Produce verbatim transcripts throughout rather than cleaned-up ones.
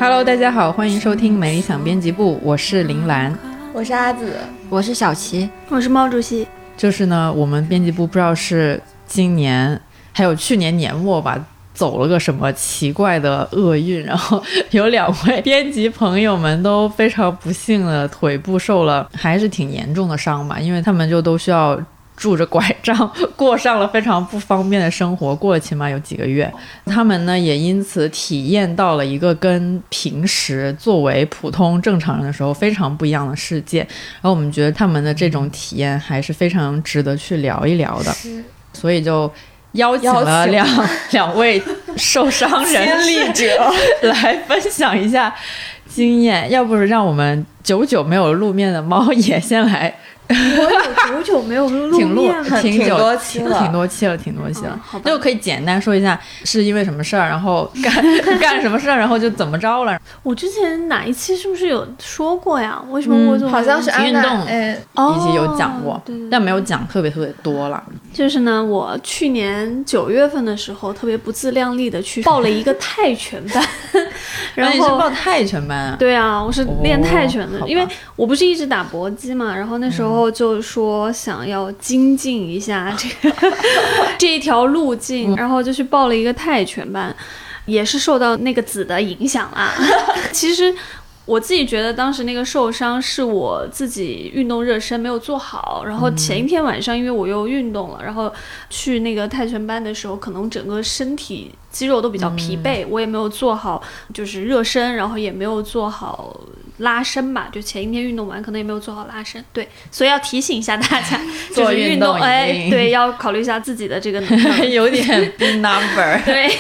Hello， 大家好，欢迎收听美理想编辑部，我是林兰， 我是阿紫， 我是小齐， 我是毛主席。 就是呢，我们编辑部不知道是今年还有去年年末吧，走了个什么奇怪的厄运，然后有两位编辑朋友们都非常不幸的腿部受了还是挺严重的伤吧，因为他们就都需要拄着拐杖过上了非常不方便的生活，过了起码有几个月。他们呢也因此体验到了一个跟平时作为普通正常人的时候非常不一样的世界，然后我们觉得他们的这种体验还是非常值得去聊一聊的，所以就邀请了两两位受伤人亲历者来分享一下经验。要不是让我们久久没有露面的猫也先来。 我有久久没有露面了， 挺挺多期了， 挺多期了，挺多期了。 嗯、 就可以简单说一下是因为什么事儿，然后干干什么事儿，然后就怎么着了。 我之前哪一期是不是有说过呀？为什么我总、 嗯、好像是运动哦， 一期有讲过， 对对对， 但没有讲特别特别多了。 就是呢，我去年九月份的时候，特别不自量力的去报了一个泰拳班。然后你是报泰拳班啊？ 对啊，我是练泰拳的， 哦、 因为我不是一直打搏击嘛，然后那时候就说想要精进一下这个这一条路径，然后就去报了一个泰拳班，也是受到那个子的影响啦。其实我自己觉得当时那个受伤是我自己运动热身没有做好，然后前一天晚上因为我又运动了，然后去那个泰拳班的时候可能整个身体肌肉都比较疲惫、嗯、我也没有做好就是热身，然后也没有做好拉伸吧，就前一天运动完可能也没有做好拉伸，对，所以要提醒一下大家就是运动哎，对，要考虑一下自己的这个有点 number 对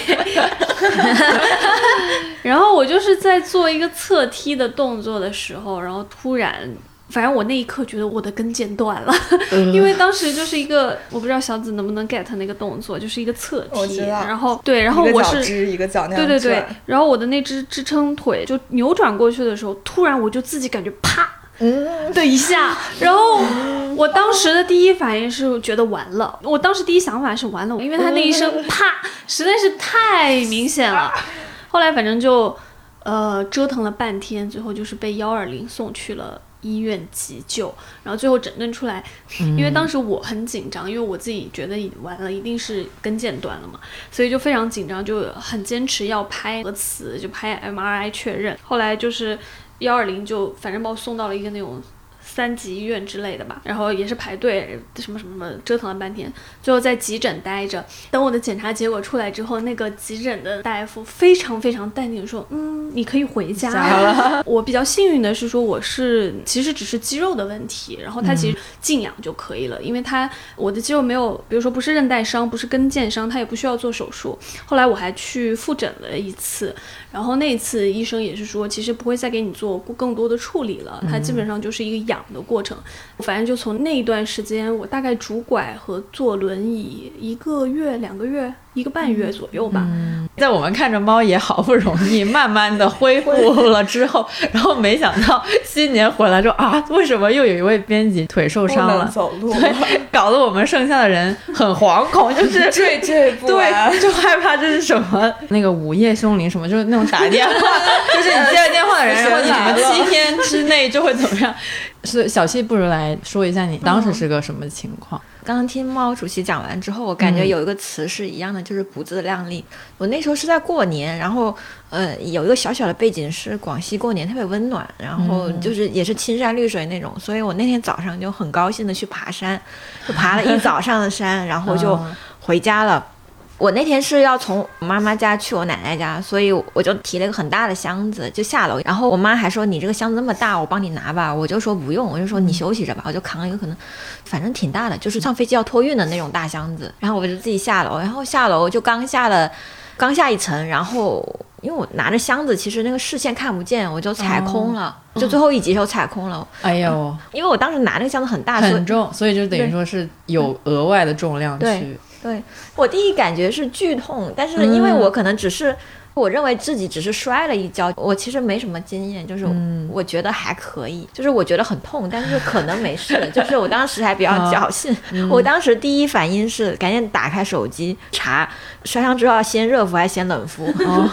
然后我就是在做一个侧踢的动作的时候，然后突然反正我那一刻觉得我的跟腱断了、嗯、因为当时就是一个我不知道小紫能不能 get 那个动作，就是一个侧踢，然后对，然后我是一个脚支一个脚那样对对对，然后我的那只支撑腿就扭转过去的时候，突然我就自己感觉啪的一下，然后我当时的第一反应是觉得完了，我当时第一想法是完了，因为他那一声啪实在是太明显了。后来反正就呃折腾了半天，最后就是被一二零送去了医院急救，然后最后诊断出来，因为当时我很紧张，因为我自己觉得完了一定是跟腱断了嘛，所以就非常紧张，就很坚持要拍核磁，就拍 M R I 确认。后来就是一二零就反正把我送到了一个那种三级医院之类的吧，然后也是排队什么什么什么折腾了半天，最后在急诊待着。等我的检查结果出来之后，那个急诊的大夫非常非常淡定说，嗯，你可以回家了。我比较幸运的是说我是其实只是肌肉的问题，然后他其实静养就可以了、嗯、因为他我的肌肉没有，比如说不是韧带伤，不是跟腱伤，他也不需要做手术。后来我还去复诊了一次，然后那一次医生也是说其实不会再给你做更多的处理了，他基本上就是一个养的过程。反正就从那一段时间我大概拄拐和坐轮椅一个月两个月一个半月左右吧、 嗯、在我们看着猫也好不容易慢慢的恢复了之后然后没想到新年回来之后啊，为什么又有一位编辑腿受伤了， 不能走路， 对，搞得我们剩下的人很惶恐，就是惴惴不安， 对，就害怕这是什么那个午夜凶铃什么，就是那种打电话就是你接了电话的人然后你什么七天之内就会怎么样。是小七不如来说一下你当时是个什么情况、 嗯、刚刚听毛主席讲完之后，我感觉有一个词是一样的、嗯、就是不自量力。我那时候是在过年，然后呃有一个小小的背景是广西过年特别温暖，然后就是也是青山绿水那种、嗯、所以我那天早上就很高兴的去爬山，就爬了一早上的山然后就回家了。我那天是要从我妈妈家去我奶奶家，所以我就提了一个很大的箱子就下楼，然后我妈还说你这个箱子那么大我帮你拿吧，我就说不用，我就说你休息着吧，我就扛了一个可能反正挺大的，就是上飞机要托运的那种大箱子，然后我就自己下楼，然后下楼就刚下了刚下一层，然后因为我拿着箱子其实那个视线看不见，我就踩空了、哦、就最后一级时候踩空了。 哎呦， 因为我当时拿那个箱子很大很重，所以就等于说是有额外的重量去。 对对，我第一感觉是剧痛，但是因为我可能只是、嗯、我认为自己只是摔了一跤，我其实没什么经验，就是我觉得还可以、嗯、就是我觉得很痛但是可能没事就是我当时还比较侥幸、嗯、我当时第一反应是赶紧打开手机查摔伤之后要先热敷还是先冷敷、哦、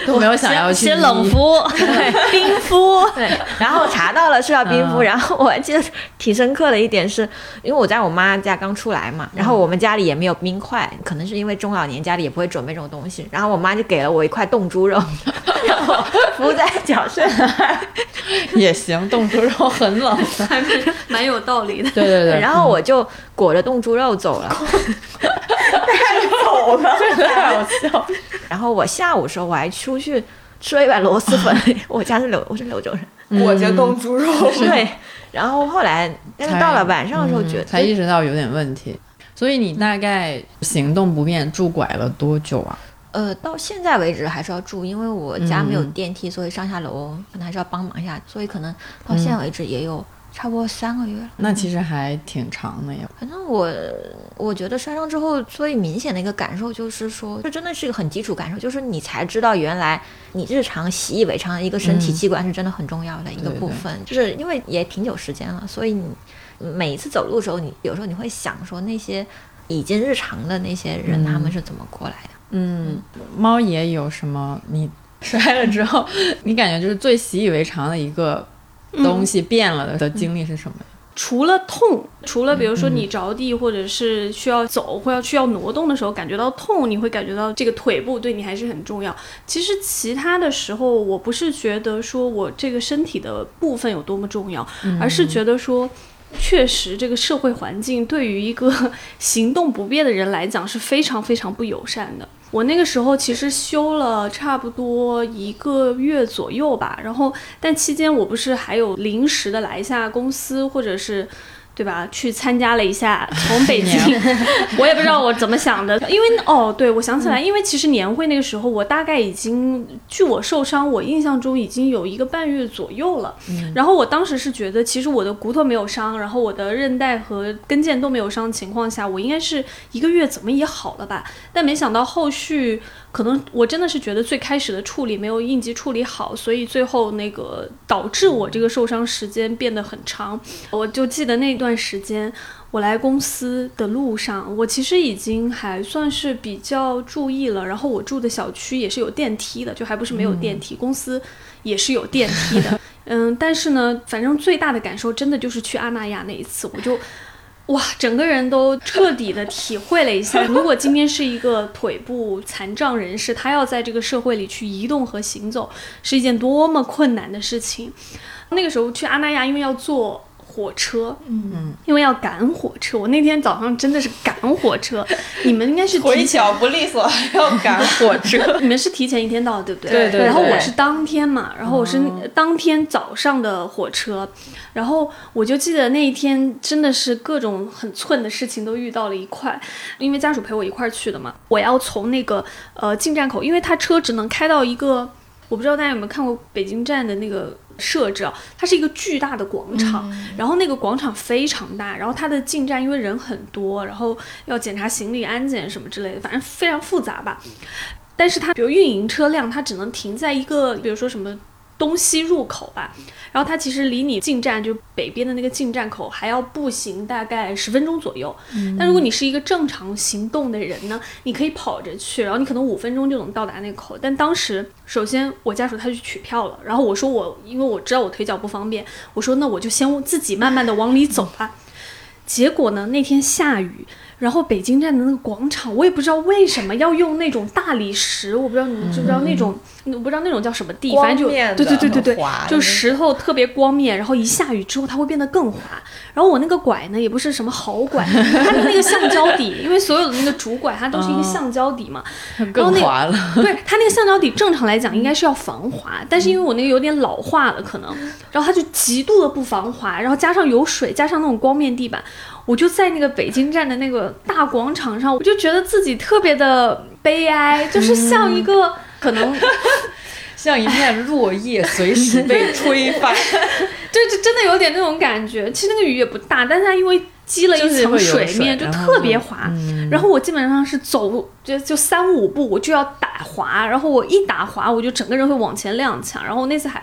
都没有想要去先冷敷、冰敷。 对，然后查到了是要冰敷， 嗯然后我还记得挺深刻的一点是，因为我在我妈家刚出来嘛，然后我们家里也没有冰块，可能是因为中老年家里也不会准备这种东西，然后我妈就给了我一块冻猪肉，然后敷在脚上。 也行，冻猪肉很冷的， 还是蛮有道理的。 对对对， 然后我就裹着冻猪肉走了， 走了， 太好笑。 然后我下午的时候我还出去吃了一碗螺蛳粉，我家是柳，我是柳州人， 裹着冻猪肉， 对。然后后来，但是到了晚上的时候，觉得、 嗯、才意识到有点问题。所以你大概行动不便拄拐了多久啊？ 呃，到现在为止还是要住，因为我家没有电梯，嗯、所以上下楼可能还是要帮忙一下，所以可能到现在为止也有差不多三个月了。嗯、 那其实还挺长的呀。 反正我我觉得摔伤之后最明显的一个感受就是说，这真的是一个很基础感受，就是你才知道原来你日常习以为常的一个身体器官是真的很重要的一个部分。嗯、就是因为也挺久时间了，所以你每一次走路的时候，你有时候你会想说那些已经日常的那些人、嗯、他们是怎么过来的。 嗯，猫爷有什么你摔了之后你感觉就是最习以为常的一个东西变了的经历是什么？嗯、 除了痛，除了比如说你着地或者是需要走或者需要挪动的时候感觉到痛，你会感觉到这个腿部对你还是很重要。其实其他的时候我不是觉得说我这个身体的部分有多么重要，嗯、而是觉得说确实这个社会环境对于一个行动不便的人来讲是非常非常不友善的。我那个时候其实休了差不多一个月左右吧，然后但期间我不是还有临时的来一下公司，或者是对吧，去参加了一下从北京我也不知道我怎么想的，因为哦对，我想起来，因为其实年会那个时候我大概已经距我受伤我印象中已经有一个半月左右了、嗯、然后我当时是觉得其实我的骨头没有伤，然后我的韧带和跟腱都没有伤的情况下，我应该是一个月怎么也好了吧，但没想到后续可能我真的是觉得最开始的处理没有应急处理好，所以最后那个导致我这个受伤时间变得很长。我就记得那段时间我来公司的路上，我其实已经还算是比较注意了，然后我住的小区也是有电梯的，就还不是没有电梯、嗯、公司也是有电梯的嗯，但是呢反正最大的感受真的就是去阿那亚那一次，我就哇，整个人都彻底的体会了一下，如果今天是一个腿部残障人士，他要在这个社会里去移动和行走是一件多么困难的事情。那个时候去阿那亚因为要坐火车，嗯，因为要赶火车，我那天早上真的是赶火车。你们应该是腿脚不利索还要赶火车你们是提前一天到的对不对？ 对对对。 然后我是当天嘛，然后我是当天早上的火车、哦、然后我就记得那一天真的是各种很寸的事情都遇到了一块，因为家属陪我一块去的嘛，我要从那个呃进站口，因为他车只能开到一个，我不知道大家有没有看过北京站的那个设置啊，它是一个巨大的广场、嗯、然后那个广场非常大，然后它的进站因为人很多，然后要检查行李安检什么之类的，反正非常复杂吧。但是它比如运营车辆它只能停在一个比如说什么东西入口吧，然后它其实离你进站就北边的那个进站口还要步行大概十分钟左右、嗯、但如果你是一个正常行动的人呢，你可以跑着去，然后你可能五分钟就能到达那个口。但当时首先我家属他去取票了，然后我说我因为我知道我腿脚不方便，我说那我就先自己慢慢的往里走吧、嗯、结果呢那天下雨，然后北京站的那个广场我也不知道为什么要用那种大理石，我不知道你们知不知道那种、嗯、我不知道那种叫什么地，反正就对对对对对，就石头特别光面，然后一下雨之后它会变得更滑。然后我那个拐呢也不是什么好拐，它的那个橡胶底因为所有的那个主拐它都是一个橡胶底嘛、 嗯、更滑了、 那个、对，它那个橡胶底正常来讲应该是要防滑，但是因为我那个有点老化了可能，然后它就极度的不防滑，然后加上有水加上那种光面地板，我就在那个北京站的那个大广场上，我就觉得自己特别的悲哀，就是像一个、嗯、可能像一片落叶随时被吹翻就就真的有点那种感觉。其实那个雨也不大，但是它因为积了一层水面、就是、就特别滑、嗯、然后我基本上是走就就三五步我就要打滑，然后我一打滑我就整个人会往前踉跄，然后我那次还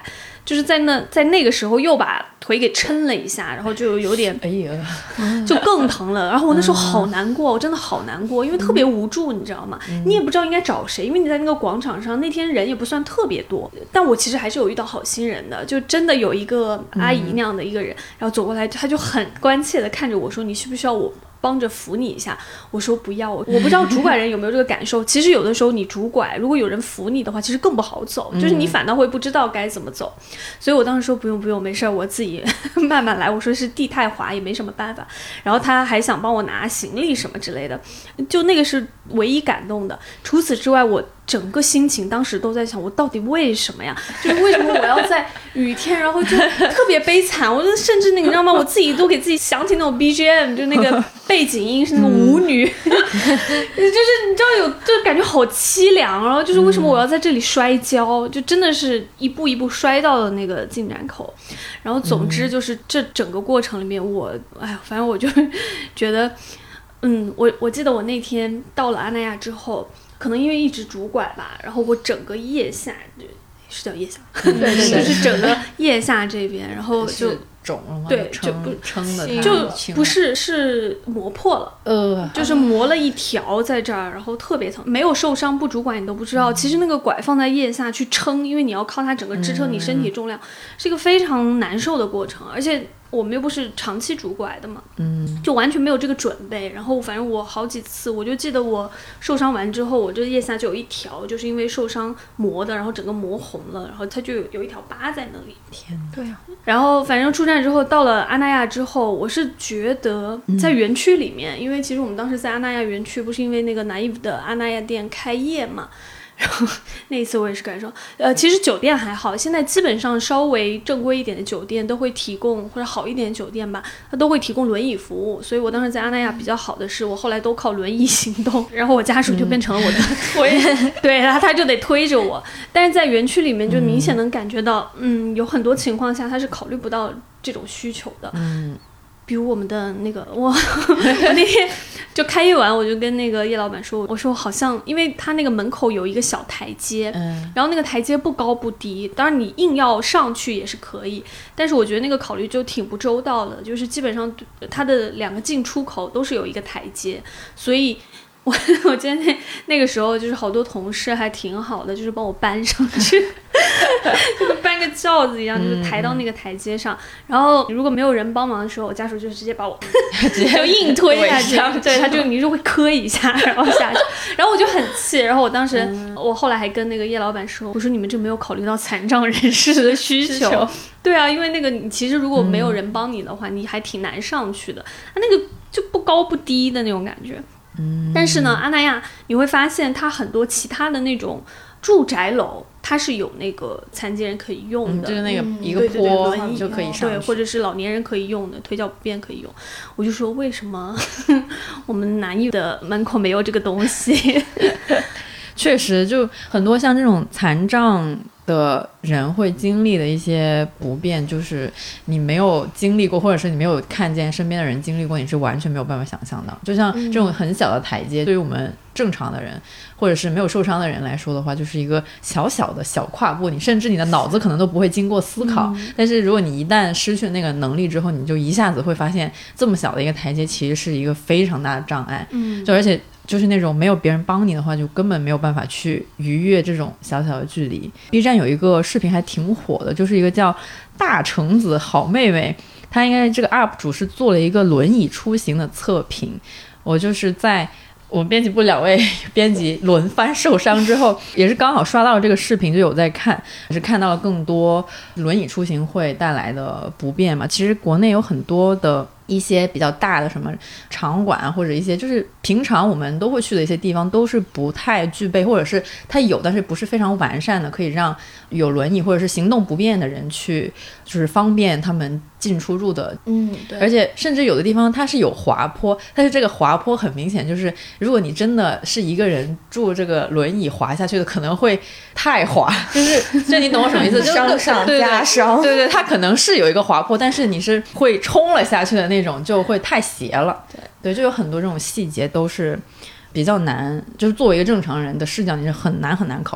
就是在那在那个时候又把腿给抻了一下，然后就有点哎呀， 就更疼了。然后我那时候好难过，我真的好难过，因为特别无助，你知道吗？你也不知道应该找谁，因为你在那个广场上，那天人也不算特别多，但我其实还是有遇到好心人的，就真的有一个阿姨那样的一个人，然后走过来，他就很关切的看着我说：“你需不需要我帮着扶你一下？”我说不要，我不知道主拐人有没有这个感受。其实有的时候你主拐，如果有人扶你的话，其实更不好走，就是你反倒会不知道该怎么走。所以我当时说不用不用，没事，我自己慢慢来。我说是地太滑，也没什么办法。然后他还想帮我拿行李什么之类的，就那个是唯一感动的。除此之外，我整个心情当时都在想，我到底为什么呀？就是为什么我要在雨天，然后就特别悲惨。我就甚至那个你知道吗？我自己都给自己想起那种 B G M， 就那个背景音是那个舞女，嗯、就是你知道有就感觉好凄凉。然后就是为什么我要在这里摔跤？就真的是一步一步摔到了那个进展口。然后总之就是这整个过程里面我，我哎呀，反正我就觉得，嗯，我我记得我那天到了阿那亚之后。可能因为一直拄拐吧，然后我整个腋下是叫腋下，对对对，就是整个腋下这边，然后就肿了吗？ 对，就不撑的， 就不是是磨破了， 呃， 就是磨了一条在这儿，然后特别疼，没有受伤不拄拐你都不知道。嗯、其实那个拐放在腋下去撑，因为你要靠它整个支撑你身体重量，嗯、是一个非常难受的过程，而且。我们又不是长期拄拐的嘛，嗯，就完全没有这个准备。然后反正我好几次，我就记得我受伤完之后，我这腋下就有一条，就是因为受伤磨的，然后整个磨红了，然后它就有有一条疤在那里。 天哪！ 对啊。 然后反正出站之后，到了阿那亚之后，我是觉得在园区里面，嗯、因为其实我们当时在阿那亚园区，不是因为那个naive的阿那亚店开业嘛。然后那一次我也是感受，呃，其实酒店还好，现在基本上稍微正规一点的酒店都会提供，或者好一点的酒店吧，它都会提供轮椅服务。所以我当时在阿那亚比较好的是，我后来都靠轮椅行动，然后我家属就变成了我的推，嗯、对，然后他就得推着我。但是在园区里面就明显能感觉到，嗯，有很多情况下他是考虑不到这种需求的，嗯。比如我们的那个我，我那天就开业完，我就跟那个叶老板说，我说好像因为他那个门口有一个小台阶，嗯，然后那个台阶不高不低，当然你硬要上去也是可以，但是我觉得那个考虑就挺不周到的，就是基本上它的两个进出口都是有一个台阶，所以。我我记得那那个时候就是好多同事还挺好的，就是帮我搬上去，就是搬个轿子一样，就是抬到那个台阶上。然后如果没有人帮忙的时候，我家属就直接把我就硬推下去，对，他就你就会磕一下，然后下去。然后我就很气，然后我当时、嗯、我后来还跟那个叶老板说，我说你们这没有考虑到残障人士的需求。求对啊，因为那个你其实如果没有人帮你的话，嗯、你还挺难上去的。他那个就不高不低的那种感觉。嗯，但是呢，阿那亚你会发现它很多其他的那种住宅楼，它是有那个残疾人可以用的， 嗯、就是那个一个坡就可以上去， 对，或者是老年人可以用的，腿脚不便可以用。我就说为什么我们南艺的门口没有这个东西？ 确实，就很多像这种残障的人会经历的一些不便，就是你没有经历过，或者是你没有看见身边的人经历过，你是完全没有办法想象的。就像这种很小的台阶，嗯、对于我们正常的人或者是没有受伤的人来说的话，就是一个小小的小跨步，你甚至你的脑子可能都不会经过思考、嗯、但是如果你一旦失去那个能力之后，你就一下子会发现这么小的一个台阶其实是一个非常大的障碍。嗯，就而且就是那种没有别人帮你的话，就根本没有办法去逾越这种小小的距离。 B 站有一个视频还挺火的，就是一个叫大橙子好妹妹，她应该这个 U P 主是做了一个轮椅出行的测评。我就是在我们编辑部两位编辑轮番受伤之后，也是刚好刷到了这个视频就有在看，也是看到了更多轮椅出行会带来的不便嘛。其实国内有很多的一些比较大的什么场馆或者一些就是平常我们都会去的一些地方都是不太具备，或者是它有但是不是非常完善的，可以让有轮椅或者是行动不便的人去就是方便他们进出入的。 嗯，对。 而且甚至有的地方它是有滑坡，但是这个滑坡很明显就是如果你真的是一个人住这个轮椅滑下去的可能会太滑，就是就你懂我什么意思？ 伤上加伤。 对对，它可能是有一个滑坡，但是你是会冲了下去的那种，就会太斜了。对对，就有很多这种细节都是比较难，就是作为一个正常人的视角你是很难很难考虑到。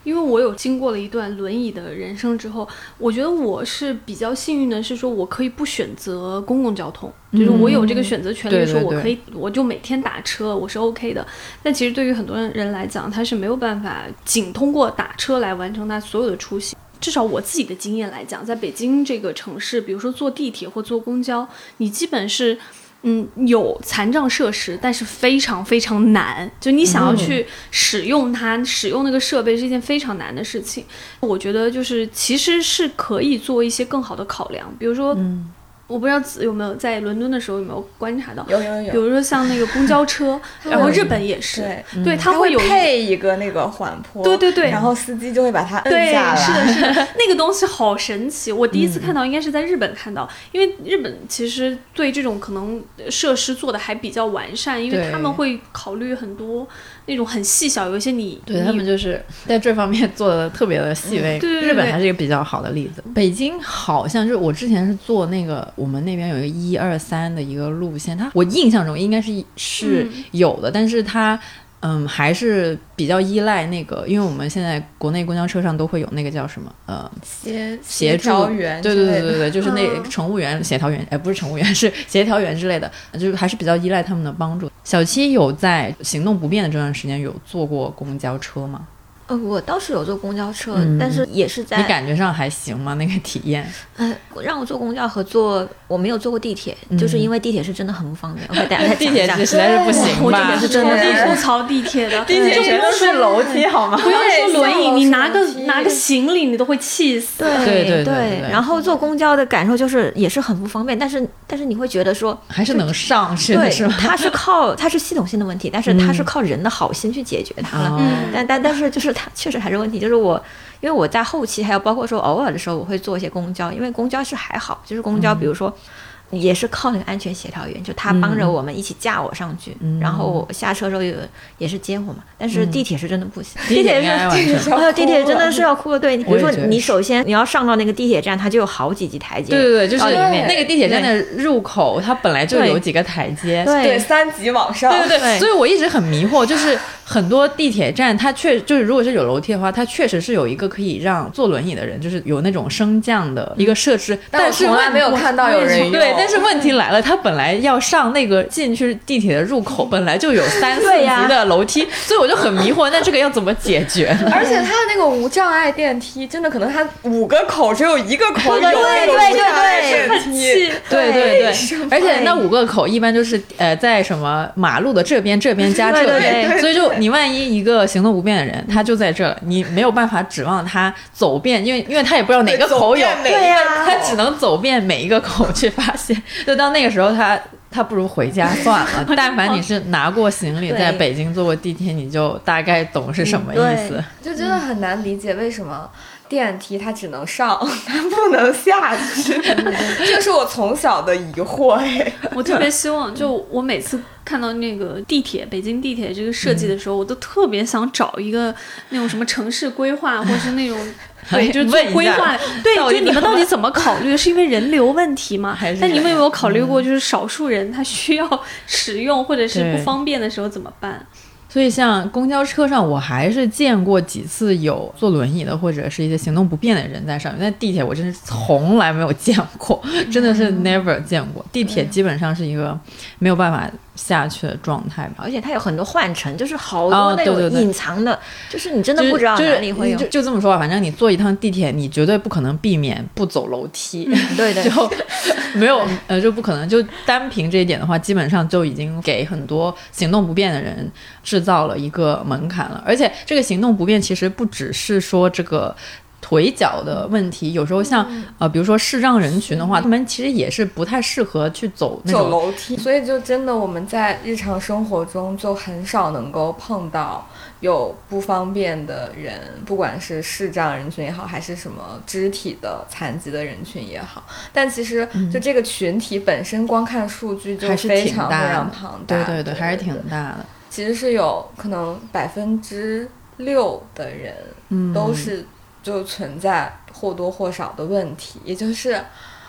因为我有经过了一段轮椅的人生之后，我觉得我是比较幸运的，是说我可以不选择公共交通，嗯、就是我有这个选择权利的时候，我可以，我就每天打车，我是 OK 的。但其实对于很多人来讲，他是没有办法仅通过打车来完成他所有的出行。至少我自己的经验来讲，在北京这个城市，比如说坐地铁或坐公交，你基本是。嗯，有残障设施，但是非常非常难。就你想要去使用它，嗯、使用那个设备是一件非常难的事情。我觉得就是其实是可以做一些更好的考量，比如说，嗯、我不知道子有没有在伦敦的时候有没有观察到， 有有有。 比如说像那个公交车，然后日本也是， 对， 嗯、对， 它会有配一个那个缓坡， 对对对， 然后司机就会把它摁下来。 对，是的，是的，那个东西好神奇。我第一次看到应该是在日本看到，嗯、因为日本其实对这种可能设施做的还比较完善，因为他们会考虑很多那种很细小，有一些你对他们就是在这方面做的特别的细微。 嗯、对对对， 日本还是一个比较好的例子。北京好像就是我之前是做那个，我们那边有一个一二三的一个路线，它我印象中应该是是有的，嗯、但是它。嗯，还是比较依赖那个，因为我们现在国内公交车上都会有那个叫什么呃协协助员， 对对对对对，就是那乘务员、协调员，哎，不是乘务员，是协调员之类的，就是还是比较依赖他们的帮助。小七有在行动不便的这段时间有坐过公交车吗？ 呃，我倒是有坐公交车，嗯、但是也是在你感觉上还行吗？那个体验？ 呃，让我坐公交和坐我没有坐过地铁，嗯、就是因为地铁是真的很不方便。我给大家地铁实在是不行吧？ 我地铁是真的吐槽地铁的， 地铁全都是楼梯好吗？ 不要说轮椅，你拿个拿个行李你都会气死。 对对对对, 对。 然后坐公交的感受就是也是很不方便，但是但是你会觉得说还是能上去的是吧？ 它是靠它是系统性的问题，但是它是靠人的好心去解决它了。 嗯、 但但但是就是它确实还是问题。就是我，因为我在后期还有包括说偶尔的时候，我会坐一些公交，因为公交是还好，就是公交，比如说。也是靠那个安全协调员，就他帮着我们一起架我上去，嗯、然后我下车的时候也也是接我嘛。但是地铁是真的不行，嗯、地铁是地铁是、呃、地铁真的是要哭的。对，比如说你首先你要上到那个地铁站，它就有好几级台阶。 对对对，就是里面那个地铁站的入口，它本来就有几个台阶， 对, 对三级往上。 对对对，所以我一直很迷惑，就是很多地铁站它确就是如果是有楼梯的话，它确实是有一个可以让坐轮椅的人，就是有那种升降的一个设置， 但是从来没有看到有人用。 对，但是问题来了。他本来要上那个进去地铁的入口，本来就有三四级的楼梯，所以我就很迷惑，那这个要怎么解决呢？ 而且他的那个无障碍电梯，真的可能他五个口只有一个口有那个无障碍电梯， 对对对，而且那五个口一般就是呃在什么马路的这边、这边加这边，所以就你万一一个行动不便的人，他就在这，你没有办法指望他走遍，因为因为他也不知道哪个口有， 对呀， 他只能走遍每一个口去发现，就到那个时候。时候他他不如回家算了。但凡你是拿过行李在北京坐过地铁，你就大概懂是什么意思。 嗯、就真的很难理解为什么电梯它只能上，它不能下去，这是我从小的疑惑。哎， 我特别希望，就我每次看到那个地铁，北京地铁这个设计的时候，嗯、我都特别想找一个那种什么城市规划，或是那种。对，就是做规划。对，就你们到底怎么考虑？是因为人流问题吗？但你们有没有考虑过，就是少数人他需要使用或者是不方便的时候怎么办？ 所以像公交车上，我还是见过几次有坐轮椅的或者是一些行动不便的人在上面，但地铁我真是从来没有见过，真的是 never 见过。地铁基本上是一个没有办法下去的状态吧， 而且它有很多换乘，就是好多那种隐藏的，哦、对对对就是你真的不知道哪里会有。 就 就, 就这么说吧，反正你坐一趟地铁，你绝对不可能避免不走楼梯， 嗯、对对， 就没有呃就不可能。就单凭这一点的话，基本上就已经给很多行动不便的人制造了一个门槛了。而且这个行动不便其实不只是说这个腿脚的问题，有时候像、嗯、呃，比如说视障人群的话，他们其实也是不太适合去走那种走楼梯，所以就真的我们在日常生活中就很少能够碰到有不方便的人，不管是视障人群也好，还是什么肢体的残疾的人群也好。但其实就这个群体本身，光看数据就非常非常庞大， 对对对，还是挺大的。 其实是有可能百分之六的人都是。就存在或多或少的问题，也就是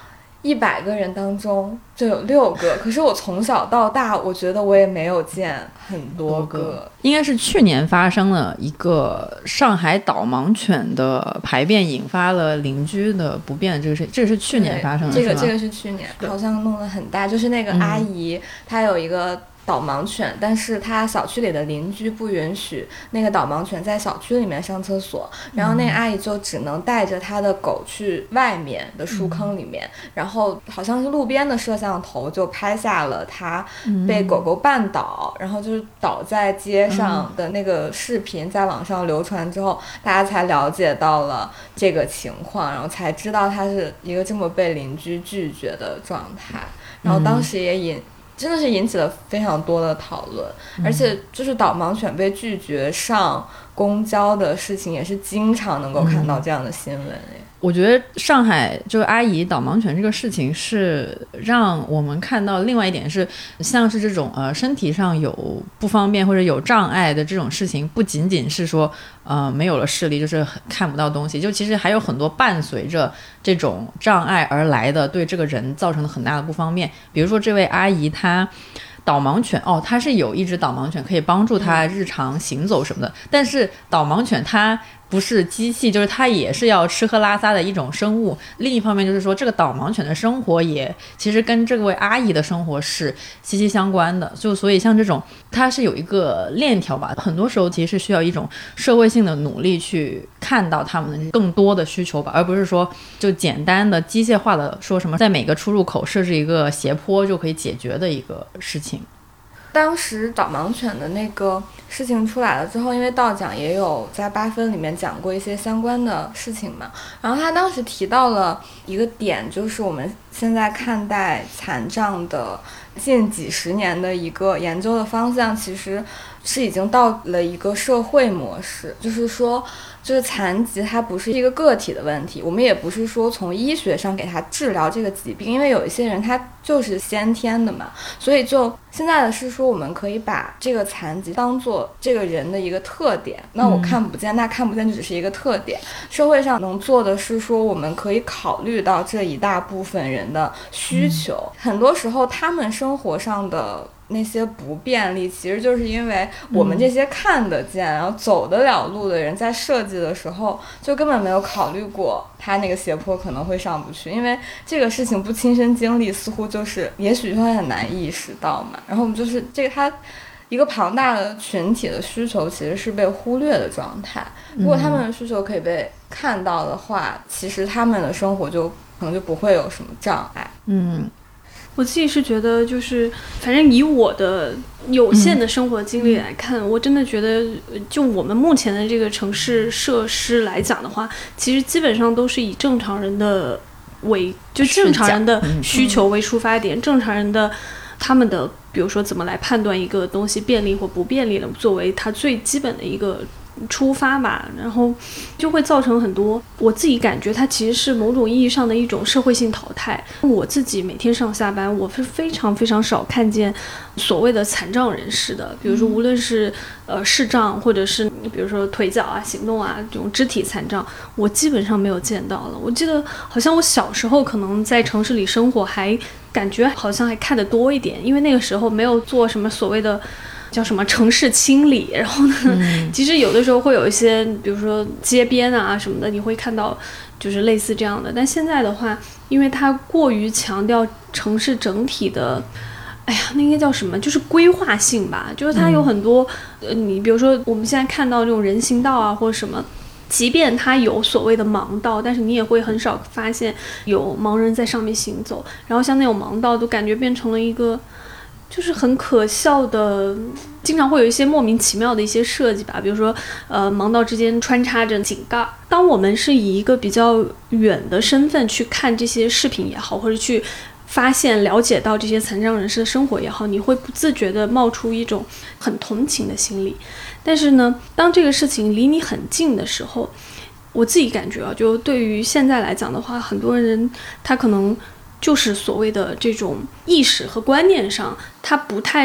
一百个人当中就有六个，可是我从小到大，我觉得我也没有见很多个。 应该是去年发生了一个上海导盲犬的排便引发了邻居的不便的这个事，这个是去年发生的， 这个是吗？ 这个是去年，好像弄得很大，就是那个阿姨，嗯、她有一个导盲犬，但是他小区里的邻居不允许那个导盲犬在小区里面上厕所，然后那个阿姨就只能带着他的狗去外面的树坑里面，嗯、然后好像是路边的摄像头就拍下了他被狗狗绊倒，嗯、然后就是倒在街上的那个视频在网上流传之后，大家才了解到了这个情况，然后才知道他是一个这么被邻居拒绝的状态，然后当时也引真的是引起了非常多的讨论，而且就是导盲犬被拒绝上公交的事情也是经常能够看到这样的新闻。 我觉得上海就是阿姨导盲犬这个事情是让我们看到另外一点是，像是这种呃身体上有不方便或者有障碍的这种事情，不仅仅是说呃没有了视力就是看不到东西，就其实还有很多伴随着这种障碍而来的对这个人造成了很大的不方便。比如说这位阿姨她导盲犬哦，它是有一只导盲犬可以帮助它日常行走什么的，嗯、但是导盲犬它不是机器，就是它也是要吃喝拉撒的一种生物。另一方面就是说，这个导盲犬的生活也其实跟这位阿姨的生活是息息相关的。就所以像这种，它是有一个链条吧，很多时候其实是需要一种社会性的努力去看到他们的更多的需求吧，而不是说就简单的机械化的说什么在每个出入口设置一个斜坡就可以解决的一个事情。 当时导盲犬的那个事情出来了之后，因为道讲也有在八分里面讲过一些相关的事情嘛，然后他当时提到了一个点，就是我们现在看待残障的近几十年的一个研究的方向，其实是已经到了一个社会模式，就是说就是残疾它不是一个个体的问题，我们也不是说从医学上给他治疗这个疾病，因为有一些人他就是先天的嘛，所以就现在的是说我们可以把这个残疾当做这个人的一个特点，那我看不见，那看不见就只是一个特点。社会上能做的是说我们可以考虑到这一大部分人的需求，很多时候他们生活上的那些不便利，其实就是因为我们这些看得见、嗯、然后走得了路的人在设计的时候就根本没有考虑过他那个斜坡可能会上不去，因为这个事情不亲身经历似乎就是也许会很难意识到嘛，然后我们就是这个他一个庞大的群体的需求其实是被忽略的状态，如果他们的需求可以被看到的话、嗯、其实他们的生活就可能就不会有什么障碍。 嗯， 我自己是觉得就是反正以我的有限的生活经历来看、嗯、我真的觉得就我们目前的这个城市设施来讲的话，其实基本上都是以正常人的为就正常人的需求为出发点、嗯、正常人的他们的比如说怎么来判断一个东西便利或不便利的作为它最基本的一个出发吧，然后就会造成很多我自己感觉它其实是某种意义上的一种社会性淘汰。我自己每天上下班我是非常非常少看见所谓的残障人士的，比如说无论是呃视障或者是比如说腿脚啊行动啊这种肢体残障，我基本上没有见到了。我记得好像我小时候可能在城市里生活还感觉好像还看得多一点，因为那个时候没有做什么所谓的叫什么城市清理，然后呢、嗯、其实有的时候会有一些比如说街边啊什么的你会看到就是类似这样的，但现在的话因为它过于强调城市整体的哎呀那应该叫什么就是规划性吧，就是它有很多、嗯、呃，你比如说我们现在看到这种人行道啊或者什么，即便它有所谓的盲道，但是你也会很少发现有盲人在上面行走，然后像那种盲道都感觉变成了一个就是很可笑的，经常会有一些莫名其妙的一些设计吧，比如说呃，盲道之间穿插着井盖。当我们是以一个比较远的身份去看这些视频也好，或者去发现了解到这些残障人士的生活也好，你会不自觉地冒出一种很同情的心理。但是呢，当这个事情离你很近的时候，我自己感觉啊，就对于现在来讲的话，很多人他可能就是所谓的这种意识和观念上他不太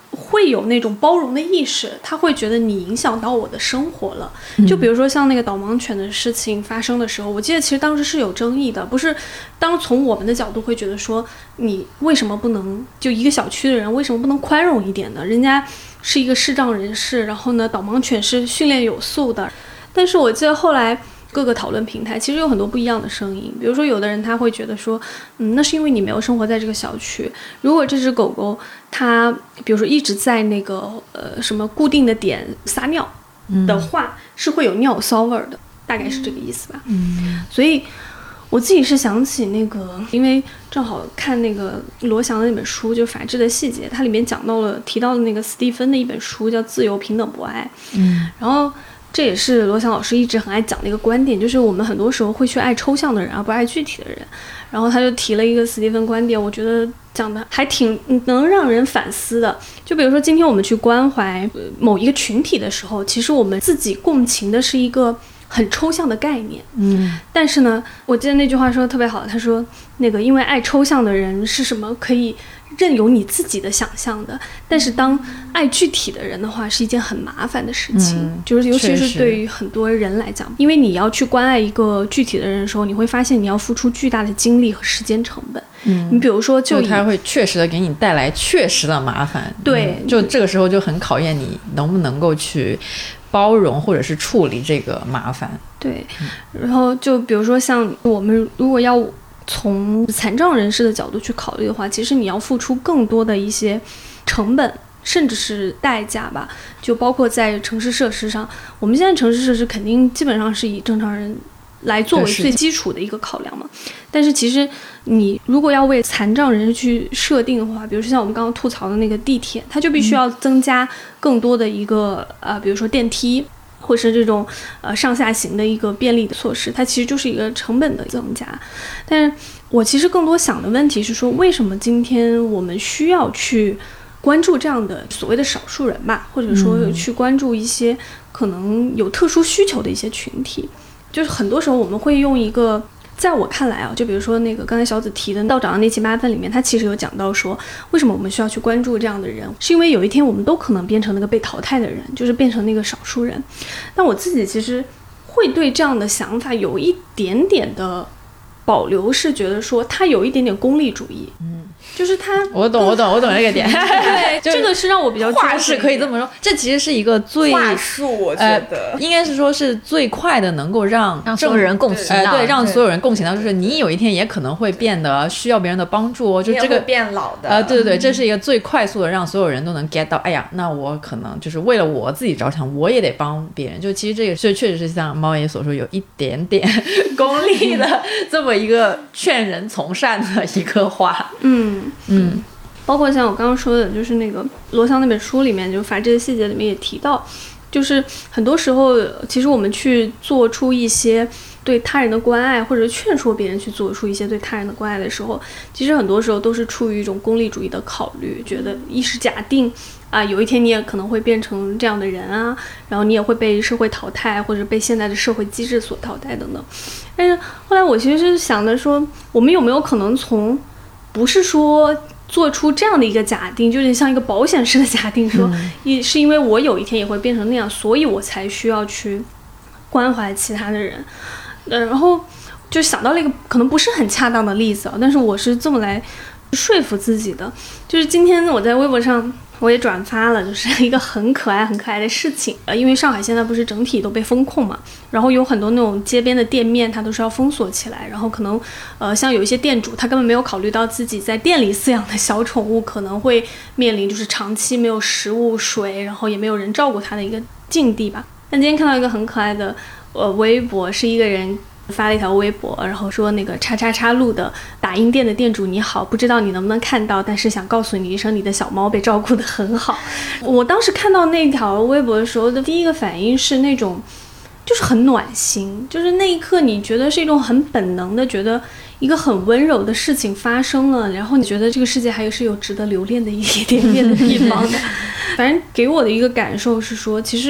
会有那种包容的意识，他会觉得你影响到我的生活了。就比如说像那个导盲犬的事情发生的时候，我记得其实当时是有争议的，不是当从我们的角度会觉得说，你为什么不能就一个小区的人为什么不能宽容一点呢？人家是一个视障人士，然后呢导盲犬是训练有素的。但是我记得后来各个讨论平台其实有很多不一样的声音，比如说有的人他会觉得说，嗯，那是因为你没有生活在这个小区。如果这只狗狗它比如说一直在那个呃什么固定的点撒尿的话，嗯、是会有尿骚味的，大概是这个意思吧。嗯，所以我自己是想起那个，因为正好看那个罗翔的那本书，就《法治的细节》，它里面讲到了提到的那个斯蒂芬的一本书叫《自由、平等、博爱》。嗯，然后。这也是罗翔老师一直很爱讲的一个观点，就是我们很多时候会去爱抽象的人而不爱具体的人。然后他就提了一个斯蒂芬观点，我觉得讲的还挺能让人反思的。就比如说今天我们去关怀某一个群体的时候，其实我们自己共情的是一个很抽象的概念。嗯，但是呢，我记得那句话说的特别好，他说那个因为爱抽象的人是什么可以任由你自己的想象的，但是当爱具体的人的话是一件很麻烦的事情。嗯、就是尤其是对于很多人来讲，因为你要去关爱一个具体的人的时候，你会发现你要付出巨大的精力和时间成本。嗯，你比如说就， 就它会确实的给你带来确实的麻烦。 对、 嗯，就这个时候就很考验你能不能够去包容或者是处理这个麻烦。 对，然后就比如说像我们如果要从残障人士的角度去考虑的话，其实你要付出更多的一些成本甚至是代价吧，就包括在城市设施上。我们现在城市设施肯定基本上是以正常人来作为最基础的一个考量嘛，但是其实你如果要为残障人士去设定的话，比如说像我们刚刚吐槽的那个地铁，它就必须要增加更多的一个呃，比如说电梯或是这种呃上下行的一个便利的措施，它其实就是一个成本的增加。但是我其实更多想的问题是说，为什么今天我们需要去关注这样的所谓的少数人吧，或者说去关注一些可能有特殊需求的一些群体。就是很多时候我们会用一个，在我看来啊，就比如说那个刚才小紫提的道长的那期八分里面，他其实有讲到说，为什么我们需要去关注这样的人，是因为有一天我们都可能变成那个被淘汰的人，就是变成那个少数人。那我自己其实会对这样的想法有一点点的保留，是觉得说他有一点点功利主义。嗯，就是他， 我懂，我懂，我懂这个点。 对，这个是让我比较话是可以这么说，这其实是一个最话术，我觉得、 呃、应该是说是最快的能够让让所有人共情到， 呃，对，让所有人共情到，就是你有一天也可能会变得需要别人的帮助哦，就这个变老的， 呃，对对对，这是一个最快速的让所有人都能 get 到，哎呀，那我可能就是为了我自己着想，我也得帮别人。就其实这个是确实是像猫爷所说，有一点点功利的这么一个劝人从善的一个话。 嗯嗯，包括像我刚刚说的，就是那个罗翔那本书里面，就《法治的细节》里面也提到，就是很多时候其实我们去做出一些对他人的关爱，或者劝说别人去做出一些对他人的关爱的时候，其实很多时候都是出于一种功利主义的考虑，觉得一是假定啊，有一天你也可能会变成这样的人啊，然后你也会被社会淘汰，或者被现在的社会机制所淘汰等等。但是后来我其实是想的说，我们有没有可能从不是说做出这样的一个假定，就有点像一个保险式的假定，说也是因为我有一天也会变成那样，所以我才需要去关怀其他的人。呃，然后就想到了一个可能不是很恰当的例子啊，但是我是这么来说服自己的，就是今天我在微博上我也转发了，就是一个很可爱很可爱的事情。呃，因为上海现在不是整体都被封控嘛，然后有很多那种街边的店面它都是要封锁起来，然后可能呃像有一些店主他根本没有考虑到自己在店里饲养的小宠物可能会面临就是长期没有食物水，然后也没有人照顾它的一个境地吧。但今天看到一个很可爱的呃微博，是一个人发了一条微博，然后说那个叉叉叉路的打印店的店主你好，不知道你能不能看到，但是想告诉你一声，你的小猫被照顾得很好。我当时看到那条微博的时候的第一个反应是那种就是很暖心，就是那一刻你觉得是一种很本能的觉得一个很温柔的事情发生了，然后你觉得这个世界还是有值得留恋的一点点的地方的。反正给我的一个感受是说，其实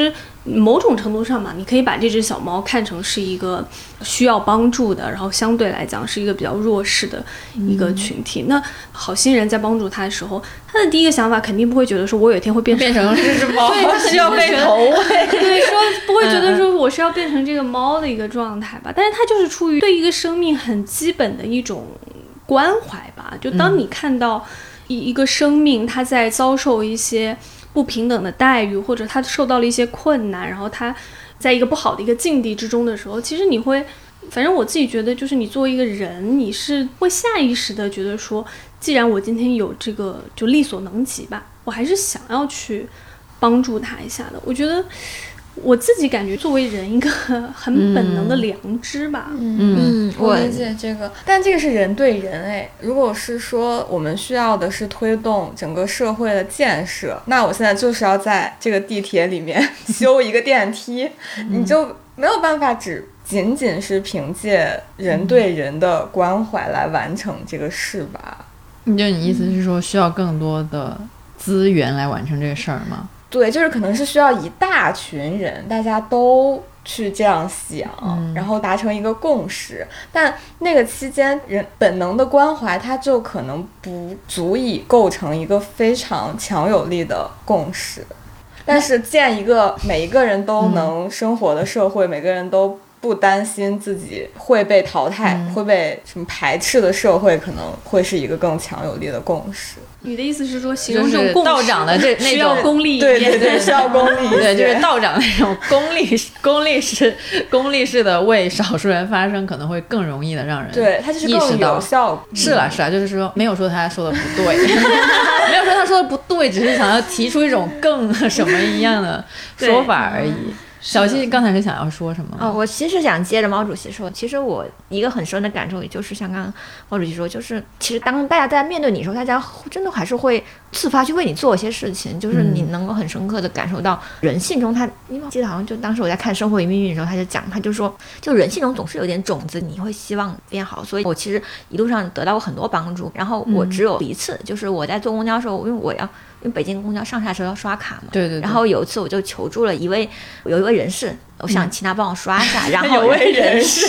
某种程度上嘛，你可以把这只小猫看成是一个需要帮助的，然后相对来讲是一个比较弱势的一个群体。嗯、那好心人在帮助他的时候，他的第一个想法肯定不会觉得说我有一天会变成变成这只猫， 对，他需要被投喂， 对，说不会觉得说我是要变成这个猫的一个状态吧。但是他就是出于对一个生命很基本的一种关怀吧。就当你看到一一个生命他在遭受一些不平等的待遇，或者他受到了一些困难，然后他在一个不好的一个境地之中的时候，其实你会，反正我自己觉得，就是你作为一个人，你是会下意识的觉得说，既然我今天有这个就力所能及吧，我还是想要去帮助他一下的。我觉得我自己感觉作为人一个很本能的良知吧。 嗯嗯，我理解这个，但这个是人对人哎。如果是说我们需要的是推动整个社会的建设，那我现在就是要在这个地铁里面修一个电梯，你就没有办法只仅仅是凭借人对人的关怀来完成这个事吧。 就你意思是说需要更多的资源来完成这个事儿吗？ 对，就是可能是需要一大群人大家都去这样想、嗯、然后达成一个共识，但那个期间人本能的关怀它就可能不足以构成一个非常强有力的共识。但是建一个每一个人都能生活的社会、嗯、每个人都不担心自己会被淘汰、嗯、会被什么排斥的社会，可能会是一个更强有力的共识。 你的意思是说，形容这种共识、 就是、道长的这需要功利一点，对对对，需要功利， 对，就是道长那种功利、功利式、功利式的为少数人发声，可能会更容易的让人对他就是更有效。 是啦是啦，就是说没有说他说的不对，没有说他说的不对，只是想要提出一种更什么一样的说法而已。小溪刚才是想要说什么？ 哦，我其实想接着毛主席说，其实我一个很深的感受，也就是像刚刚毛主席说，就是其实当大家在面对你的时候，大家真的还是会自发去为你做一些事情，就是你能够很深刻的感受到人性中他，因为我记得好像就当时我在看《生活与命运》的时候，他就讲，他就说，就人性中总是有点种子，你会希望变好，所以我其实一路上得到过很多帮助。然后我只有一次，就是我在坐公交的时候，因为我要。因为北京公交上下车要刷卡嘛， 对对对。 然后有一次我就求助了一位有一位人士，我想请他帮我刷一下，嗯、然后有位人士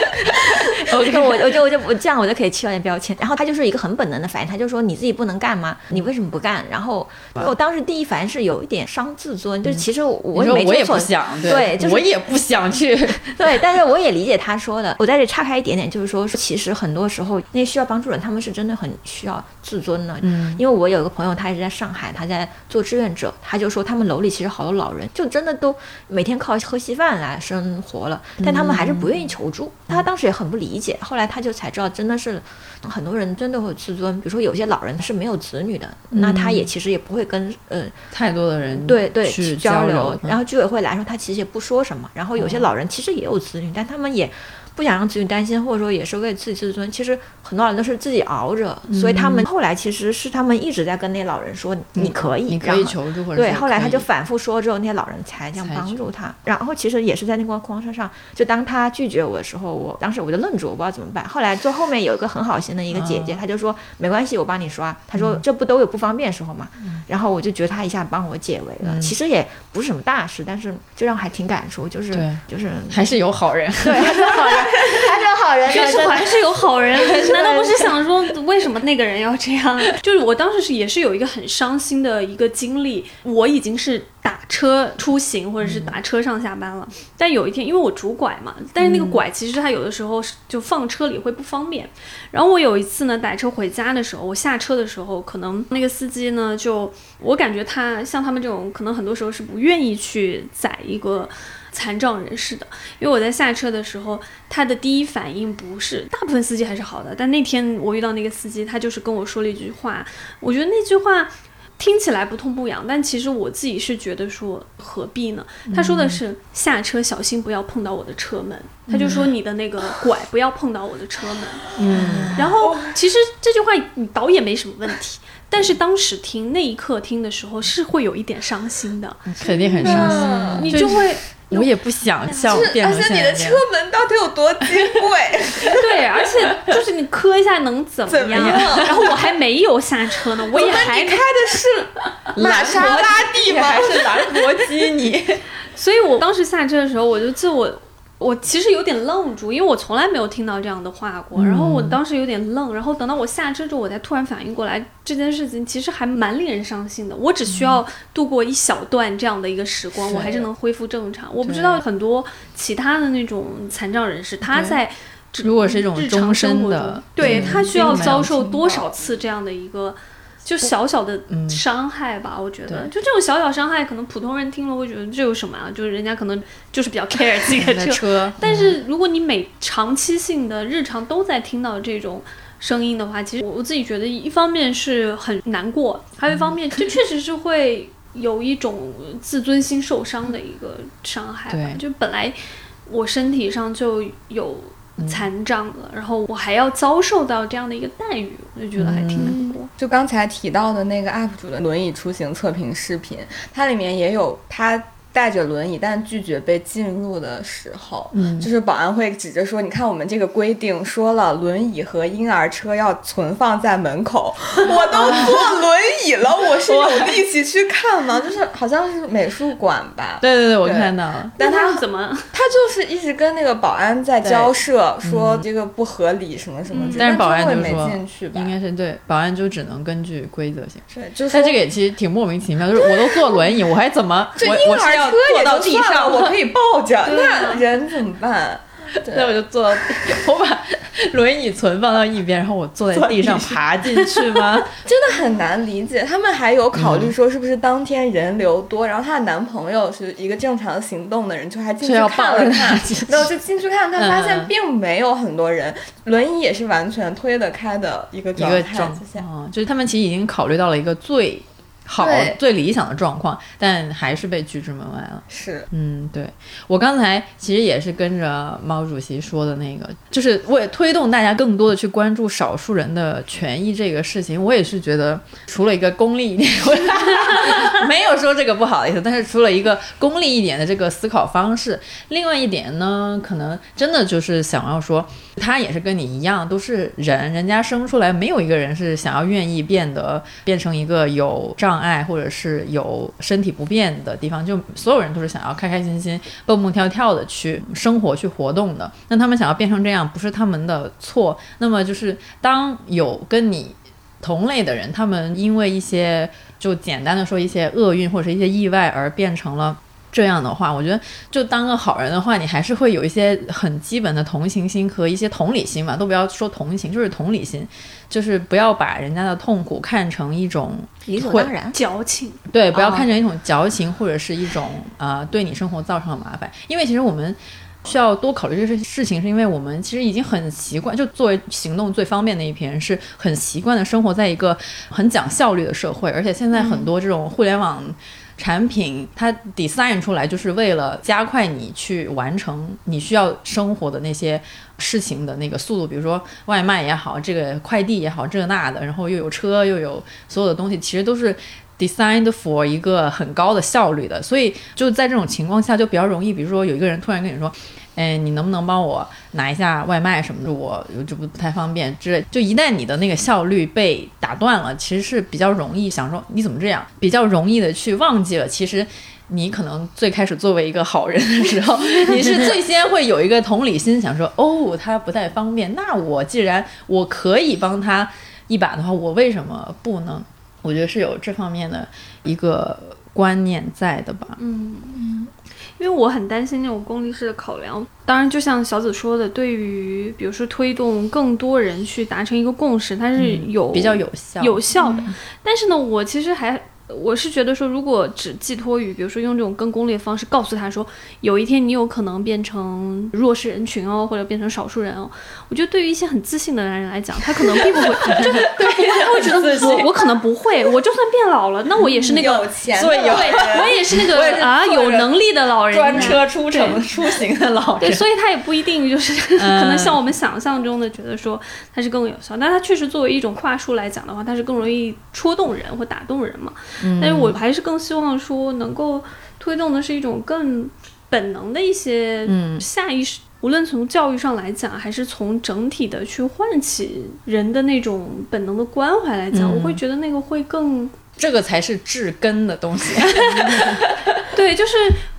，OK， 我我就我就我这样我就可以去掉点标签。然后他就是一个很本能的反应，他就说你自己不能干吗？你为什么不干？然后我当时第一反应是有一点伤自尊，嗯、就是其实我也没我也不想，对， 对就是、 我也不想去， 对，但是我也理解他说的。我在这岔开一点点，就是说，其实很多时候那些需要帮助人，他们是真的很需要自尊的。嗯，因为我有一个朋友，他一直在上海，他在做志愿者，他就说他们楼里其实好多老人，就真的都每天靠喝稀饭来生活了，但他们还是不愿意求助。嗯、他当时也很不理解，后来他就才知道，真的是很多人真的会有自尊。比如说有些老人是没有子女的，嗯、那他也其实也不会跟呃太多的人对对去交流。 交流然后居委会来说，他其实也不说什么。然后有些老人其实也有子女，但他们也不想让子女担心，或者说也是为自己自尊。其实很多人都是自己熬着，嗯、所以他们后来其实是他们一直在跟那些老人说，你可以， 你可以求助，或者对。后来他就反复说之后，那些老人才这样帮助他。然后其实也是在那个公交车上，就当他拒绝我的时候，我当时我就愣住，我不知道怎么办。后来最后面有一个很好心的一个姐姐，她、嗯、就说没关系，我帮你刷。她说、嗯、这不都有不方便的时候嘛。嗯、然后我就觉得她一下帮我解围了。嗯、其实也不是什么大事，但是就让我还挺感触，就是就是还是有好人， 对，还是有好人，还是有好人， 确实还是有好人。难道不是想说为什么那个人要这样？就是我当时是也是有一个很伤心的一个经历，我已经是打车出行或者是打车上下班了，嗯、但有一天因为我拄拐嘛，但是那个拐其实它有的时候就放车里会不方便。然后我有一次呢打车回家的时候，我下车的时候，可能那个司机呢就我感觉他像他们这种可能很多时候是不愿意去载一个残障人士的，因为我在下车的时候，他的第一反应不是，大部分司机还是好的，但那天我遇到那个司机，他就是跟我说了一句话，我觉得那句话听起来不痛不痒，但其实我自己是觉得说何必呢？他说的是下车小心不要碰到我的车门，嗯、他就说你的那个拐不要碰到我的车门。嗯，然后其实这句话你倒也没什么问题。但是当时听那一刻听的时候是会有一点伤心的， 肯定很伤心，嗯、 你就会。 我也不想像变成现在这样， 而且你的车门到底有多金贵？ 对，而且就是你磕一下能怎么样？么样然后我还没有下车呢，我也还你开的是玛莎拉蒂吗？ 还是兰博基尼？ 所以我当时下车的时候，我就记得我。我其实有点愣住，因为我从来没有听到这样的话过，然后我当时有点愣，然后等到我下车之后，我才突然反应过来，这件事情其实还蛮令人伤心的。我只需要度过一小段这样的一个时光，我还是能恢复正常。我不知道很多其他的那种残障人士，他在如果是一种终身的， 对他需要遭受多少次这样的一个。就小小的伤害吧、嗯、我觉得就这种小小伤害可能普通人听了会觉得这有什么啊，就是人家可能就是比较 care 自己的车, 车但是如果你每长期性的日常都在听到这种声音的话，其实我自己觉得一方面是很难过，还有一方面就确实是会有一种自尊心受伤的一个伤害吧。就本来我身体上就有残障了、嗯、然后我还要遭受到这样的一个待遇，我就觉得还挺难过、 嗯、就刚才提到的那个 U P 主的轮椅出行测评视频，它里面也有他带着轮椅但拒绝被进入的时候、嗯、就是保安会指着说，你看我们这个规定说了轮椅和婴儿车要存放在门口我都坐轮椅了我是有力气去看吗？就是好像是美术馆吧， 对对对，我看到了。 但他怎么他就是一直跟那个保安在交涉说这个不合理什么什么、嗯、 但是保安就没进去吧， 应该是对，保安就只能根据规则行事。 对，就是但这个也其实挺莫名其妙，就是我都坐轮椅我还怎么这婴儿车也到地上我可以抱着那人怎么办？ 那我就坐到我把轮椅存放到一边，然后我坐在地上爬进去吗？ 真的很难理解。他们还有考虑说是不是当天人流多、嗯、然后她的男朋友是一个正常行动的人，就还进去看了看，然后就进去看，他发现并没有很多人、嗯、轮椅也是完全推得开的一个状态之下、 嗯、就是他们其实已经考虑到了一个最好最理想的状况，但还是被拒之门外了。 是， 嗯，对，我刚才其实也是跟着毛主席说的那个，就是为推动大家更多的去关注少数人的权益这个事情，我也是觉得除了一个功利一点没有说这个不好的意思，但是除了一个功利一点的这个思考方式，另外一点呢，可能真的就是想要说他也是跟你一样都是人，人家生出来没有一个人是想要愿意变得变成一个有障碍或者是有身体不便的地方，就所有人都是想要开开心心蹦蹦跳跳的去生活去活动的。那他们想要变成这样不是他们的错，那么就是当有跟你同类的人，他们因为一些就简单的说一些厄运或者是一些意外而变成了这样的话，我觉得就当个好人的话，你还是会有一些很基本的同情心和一些同理心嘛，都不要说同情，就是同理心，就是不要把人家的痛苦看成一种理所当然矫情， 对，不要看成一种矫情、哦、或者是一种呃对你生活造成的麻烦。因为其实我们需要多考虑这些事情，是因为我们其实已经很习惯，就作为行动最方便的一批人，是很习惯的生活在一个很讲效率的社会，而且现在很多这种互联网产品它 design 出来就是为了加快你去完成你需要生活的那些事情的那个速度，比如说外卖也好，这个快递也好，这那的，然后又有车又有所有的东西，其实都是 designed for 一个很高的效率的。所以就在这种情况下就比较容易，比如说有一个人突然跟你说，哎，你能不能帮我拿一下外卖什么的，我就不太方便之类。就一旦你的那个效率被打断了，其实是比较容易想说你怎么这样，比较容易的去忘记了其实你可能最开始作为一个好人的时候你是最先会有一个同理心，想说哦他不太方便，那我既然我可以帮他一把的话，我为什么不呢？我觉得是有这方面的一个观念在的吧。 嗯嗯，因为我很担心那种功利式的考量。当然就像小紫说的，对于比如说推动更多人去达成一个共识，它是有、 嗯、比较有效有效的、 嗯、 但是呢我其实还我是觉得说，如果只寄托于比如说用这种更功利的方式告诉他说有一天你有可能变成弱势人群哦，或者变成少数人哦，我觉得对于一些很自信的男人来讲，他可能并不会就他不会他会觉得我我可能不会，我就算变老了那我也是那个有钱的对我也是那个啊有能力的老人， 专车出城出行的老人， 对，所以他也不一定就是可能像我们想象中的觉得说他是更有效，但他确实作为一种话术来讲的话，他是更容易戳动人或打动人嘛。但是我还是更希望说能够推动的是一种更本能的一些下意识、嗯、无论从教育上来讲还是从整体的去唤起人的那种本能的关怀来讲、嗯、我会觉得那个会更这个才是治根的东西对，就是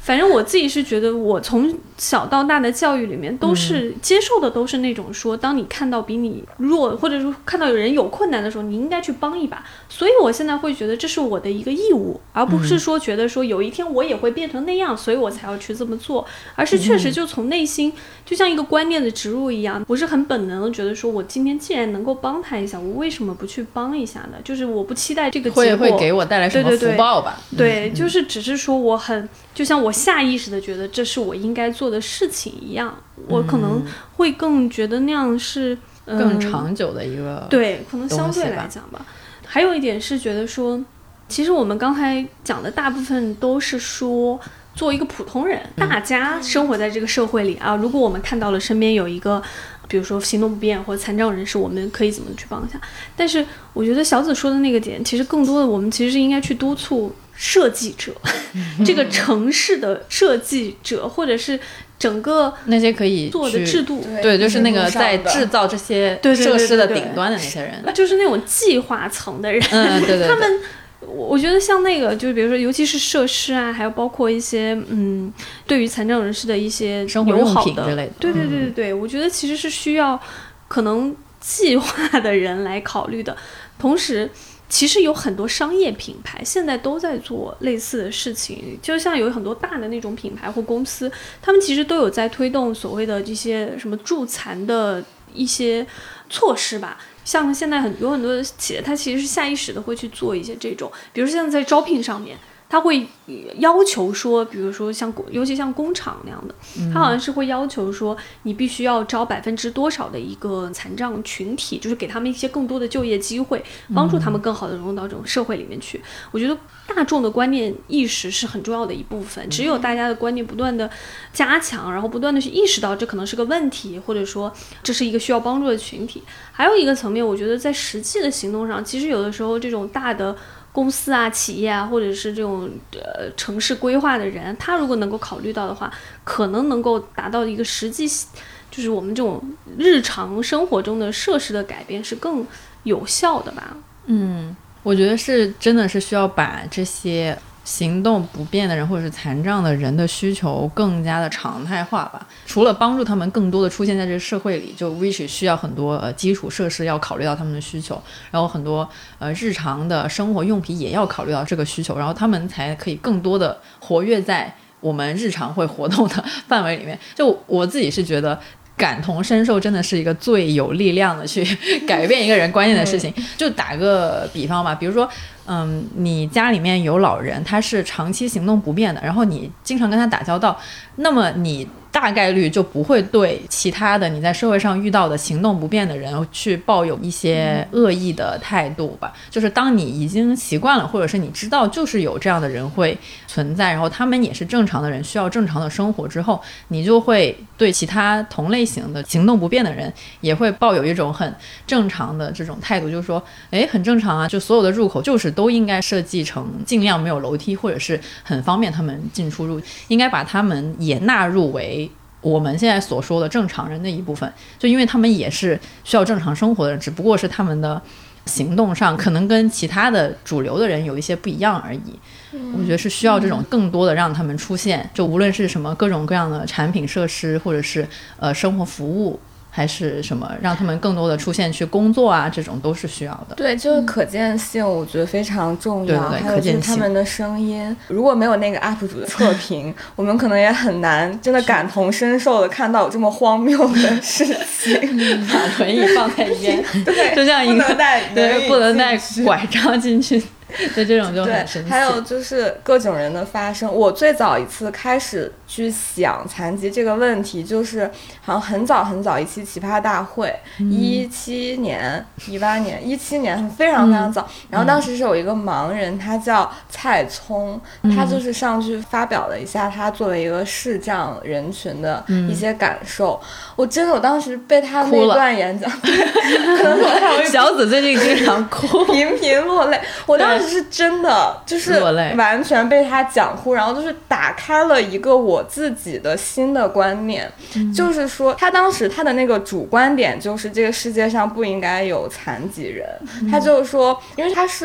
反正我自己是觉得，我从小到大的教育里面都是接受的，都是那种说，当你看到比你弱，或者说看到有人有困难的时候，你应该去帮一把。所以我现在会觉得这是我的一个义务，而不是说觉得说有一天我也会变成那样，所以我才要去这么做，而是确实就从内心，就像一个观念的植入一样，我是很本能的觉得说，我今天既然能够帮他一下，我为什么不去帮一下呢？就是我不期待这个结果会会给我带来什么福报吧？ 对对对，对，就是只是说我很，就像我下意识的觉得这是我应该做的事情一样，我可能会更觉得那样是、 嗯、更长久的一个、 嗯、对，可能相对来讲吧。还有一点是觉得说，其实我们刚才讲的大部分都是说做一个普通人， 嗯、 大家生活在这个社会里啊，如果我们看到了身边有一个比如说行动不便或者残障人士，我们可以怎么去帮一下。但是我觉得小紫说的那个点，其实更多的我们其实是应该去督促设计者这个城市的设计者，或者是整个那些可以做的制度， 对，就是那个在制造这些设施的顶端的那些人， 就是那种计划层的人， 嗯，对对对， 他们。我觉得像那个，就是比如说，尤其是设施啊，还有包括一些嗯，对于残障人士的一些生活用品之类的， 对对对对对，嗯、我觉得其实是需要可能计划的人来考虑的。同时，其实有很多商业品牌现在都在做类似的事情，就像有很多大的那种品牌或公司，他们其实都有在推动所谓的这些什么助残的一些措施吧。像现在很有很多的企业，它其实是下意识的会去做一些这种，比如现在在招聘上面，他会要求说，比如说像尤其像工厂那样的，他好像是会要求说，你必须要招百分之多少的一个残障群体，就是给他们一些更多的就业机会，帮助他们更好的融入到这种社会里面去。我觉得大众的观念意识是很重要的一部分，只有大家的观念不断的加强，然后不断的去意识到这可能是个问题，或者说这是一个需要帮助的群体。还有一个层面，我觉得在实际的行动上，其实有的时候这种大的公司啊、企业啊，或者是这种呃城市规划的人，他如果能够考虑到的话，可能能够达到一个实际，就是我们这种日常生活中的设施的改变是更有效的吧。 嗯，我觉得是真的是需要把这些行动不便的人或者是残障的人的需求更加的常态化吧。除了帮助他们更多的出现在这个社会里，就 which 需要很多呃基础设施要考虑到他们的需求，然后很多呃日常的生活用品也要考虑到这个需求，然后他们才可以更多的活跃在我们日常会活动的范围里面。就我自己是觉得感同身受真的是一个最有力量的去改变一个人观念的事情。就打个比方吧，比如说嗯，你家里面有老人，他是长期行动不便的，然后你经常跟他打交道，那么你大概率就不会对其他的你在社会上遇到的行动不便的人去抱有一些恶意的态度吧。就是当你已经习惯了，或者是你知道就是有这样的人会存在，然后他们也是正常的人，需要正常的生活之后，你就会对其他同类型的行动不便的人也会抱有一种很正常的这种态度，就是说诶很正常啊，就所有的入口就是都应该设计成尽量没有楼梯，或者是很方便他们进出入，应该把他们也纳入为我们现在所说的正常人的一部分。就因为他们也是需要正常生活的人，只不过是他们的行动上可能跟其他的主流的人有一些不一样而已。嗯、我觉得是需要这种更多的让他们出现，就无论是什么各种各样的产品设施，或者是呃生活服务，还是什么让他们更多的出现去工作啊，这种都是需要的。 对，就是可见性我觉得非常重要。 对对对， 还有就是他们的声音，如果没有那个 U P 主的测评我们可能也很难真的感同身受的看到有这么荒谬的事情。 把轮椅放在一边对， 就像一个不能带对不能带拐杖进去，对，这种就很神奇。 还有就是各种人的发声。我最早一次开始去想残疾这个问题，就是好像很早很早一期奇葩大会，一七年、一八年、一七年，非常非常早。嗯、然后当时是有一个盲人，他叫蔡聪，嗯、他就是上去发表了一下他作为一个视障人群的一些感受。嗯、我真的，我当时被他那段演讲，可能我还会小紫最近经常哭， 频频落泪。我当时是真的就是完全被他讲哭，然后就是打开了一个我自己的新的观念。嗯、就是说他当时他的那个主观点就是这个世界上不应该有残疾人。嗯、他就是说因为他是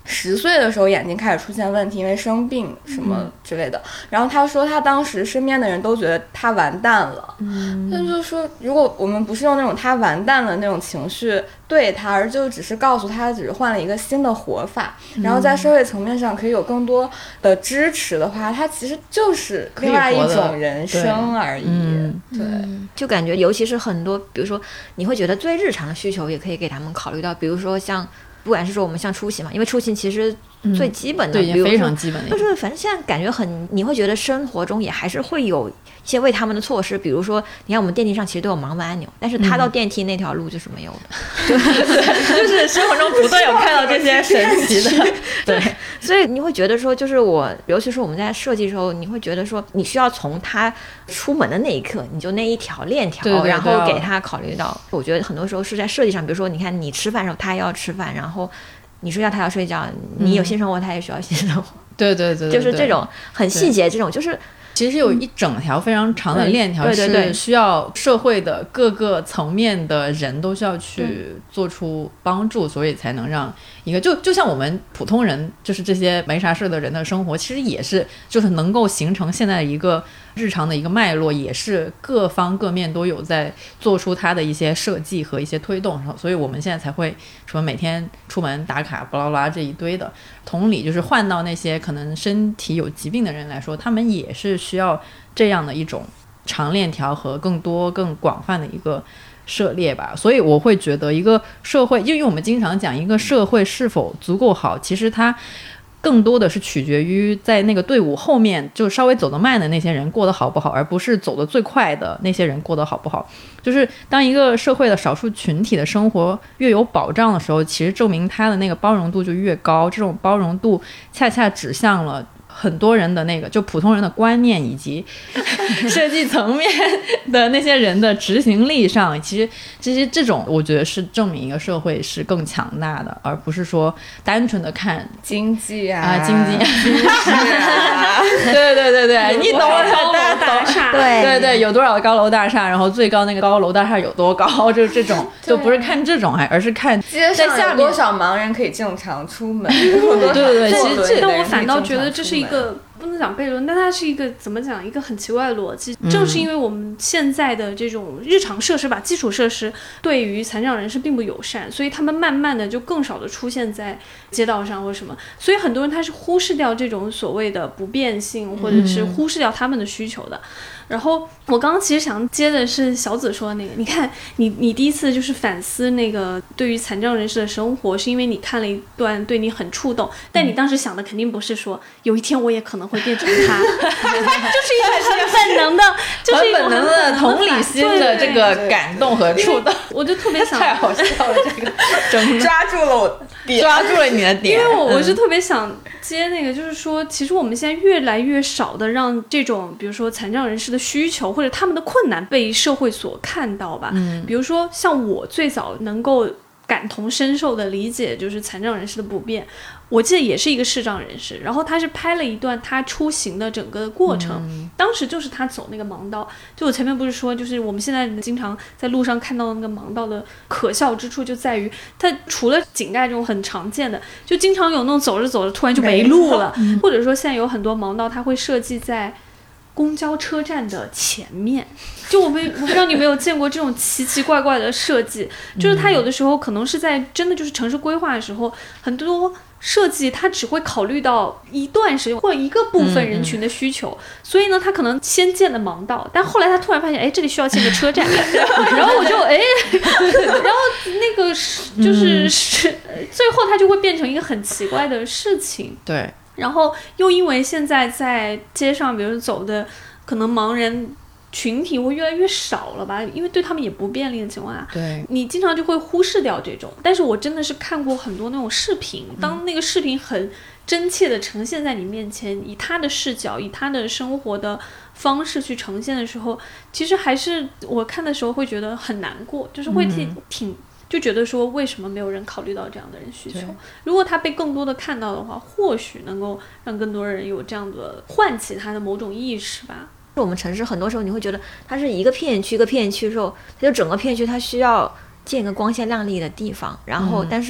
十岁的时候眼睛开始出现问题，因为生病什么之类的。嗯、然后他说他当时身边的人都觉得他完蛋了，嗯，他就说如果我们不是用那种他完蛋了那种情绪对他，而就只是告诉他只是换了一个新的活法，嗯、然后在社会层面上可以有更多的支持的话，他其实就是另外一种人生而已。 嗯、 对， 嗯、就感觉尤其是很多，比如说你会觉得最日常的需求也可以给他们考虑到，比如说像。不管是说我们像出行嘛，因为出行其实最基本的， 嗯、对，非常基本的， 就是反正现在感觉很，你会觉得生活中也还是会有一些为他们的措施，比如说，你看我们电梯上其实都有盲文按钮，但是他到电梯那条路就是没有的， 嗯、对，就是生活中不断有看到这些神奇的，对， 所以你会觉得说，就是我，尤其是我们在设计的时候，你会觉得说，你需要从他出门的那一刻，你就那一条链条， 对对对， 然后给他考虑到，我觉得很多时候是在设计上，比如说，你看你吃饭的时候，他要吃饭，然后。然后你睡觉，他要睡觉；你有性生活，他也需要性生活。 对对 对, 对， 就是这种很细节，这种就是其实有一整条非常长的链条，是需要社会的各个层面的人都需要去做出帮助，所以才能让一个就就像我们普通人，就是这些没啥事的人的生活，其实也是就是能够形成现在一个日常的一个脉络，也是各方各面都有在做出它的一些设计和一些推动，所以我们现在才会什么每天出门打卡巴拉巴拉这一堆的。同理，就是换到那些可能身体有疾病的人来说，他们也是需要这样的一种长链条和更多更广泛的一个涉猎吧。所以我会觉得一个社会，因为我们经常讲一个社会是否足够好，其实它更多的是取决于在那个队伍后面就稍微走得慢的那些人过得好不好，而不是走得最快的那些人过得好不好。就是当一个社会的少数群体的生活越有保障的时候，其实证明它的那个包容度就越高，这种包容度恰恰指向了很多人的那个就普通人的观念以及设计层面的那些人的执行力上，其实这些这种我觉得是证明一个社会是更强大的，而不是说单纯的看经济啊， 啊经济啊， 经济啊对对对对，你懂了， 高楼大厦， 对对对，有多少高楼大厦，然后最高那个高楼大厦有多高，就是这种，就不是看这种，还而是看街上有多少盲人可以正常出门。 对对对，其实这但我反倒觉得这是一个不能讲悖论，但它是一个怎么讲一个很奇怪的逻辑。正是因为我们现在的这种日常设施吧，基础设施对于残障人士并不友善，所以他们慢慢的就更少的出现在街道上或什么，所以很多人他是忽视掉这种所谓的不便性，或者是忽视掉他们的需求的。然后我刚刚其实想接的是小紫说的那个，你看你你第一次就是反思那个对于残障人士的生活，是因为你看了一段对你很触动，但你当时想的肯定不是说有一天我也可能会变成他，就是一个很本能的，就是一个很本能的同理心的这个感动和触动。 我就特别想， 太好笑了，这个真抓住了我点， 抓住了你的点， 因为我我是特别想接那个，就是说，其实我们现在越来越少的让这种，比如说残障人士的需求或者他们的困难被社会所看到吧。嗯，比如说像我最早能够感同身受的理解，就是残障人士的不便。我记得也是一个视障人士，然后他是拍了一段他出行的整个过程、嗯、当时就是他走那个盲道，就我前面不是说就是我们现在经常在路上看到那个盲道的可笑之处就在于他除了井盖这种很常见的，就经常有那种走着走着突然就没路了、嗯、或者说现在有很多盲道它会设计在公交车站的前面，就我们我不知道你有没有见过这种奇奇怪怪的设计，就是它有的时候可能是在真的就是城市规划的时候，很多设计它只会考虑到一段时间或者一个部分人群的需求、嗯嗯、所以呢它可能先建了盲道，但后来他突然发现哎这里需要建个车站然后我就哎然后那个就是、嗯、最后它就会变成一个很奇怪的事情。 对， 然后又因为现在在街上比如走的可能盲人群体会越来越少了吧，因为对他们也不便利的情况下， 对， 你经常就会忽视掉这种。但是我真的是看过很多那种视频，当那个视频很真切的呈现在你面前，以他的视角以他的生活的方式去呈现的时候，其实还是我看的时候会觉得很难过，就是会挺、嗯、挺就觉得说为什么没有人考虑到这样的人需求，如果他被更多的看到的话，或许能够让更多人有这样的唤起他的某种意识吧。 我们城市很多时候你会觉得它是一个片区一个片区的时候，它就整个片区它需要建一个光鲜亮丽的地方，然后但是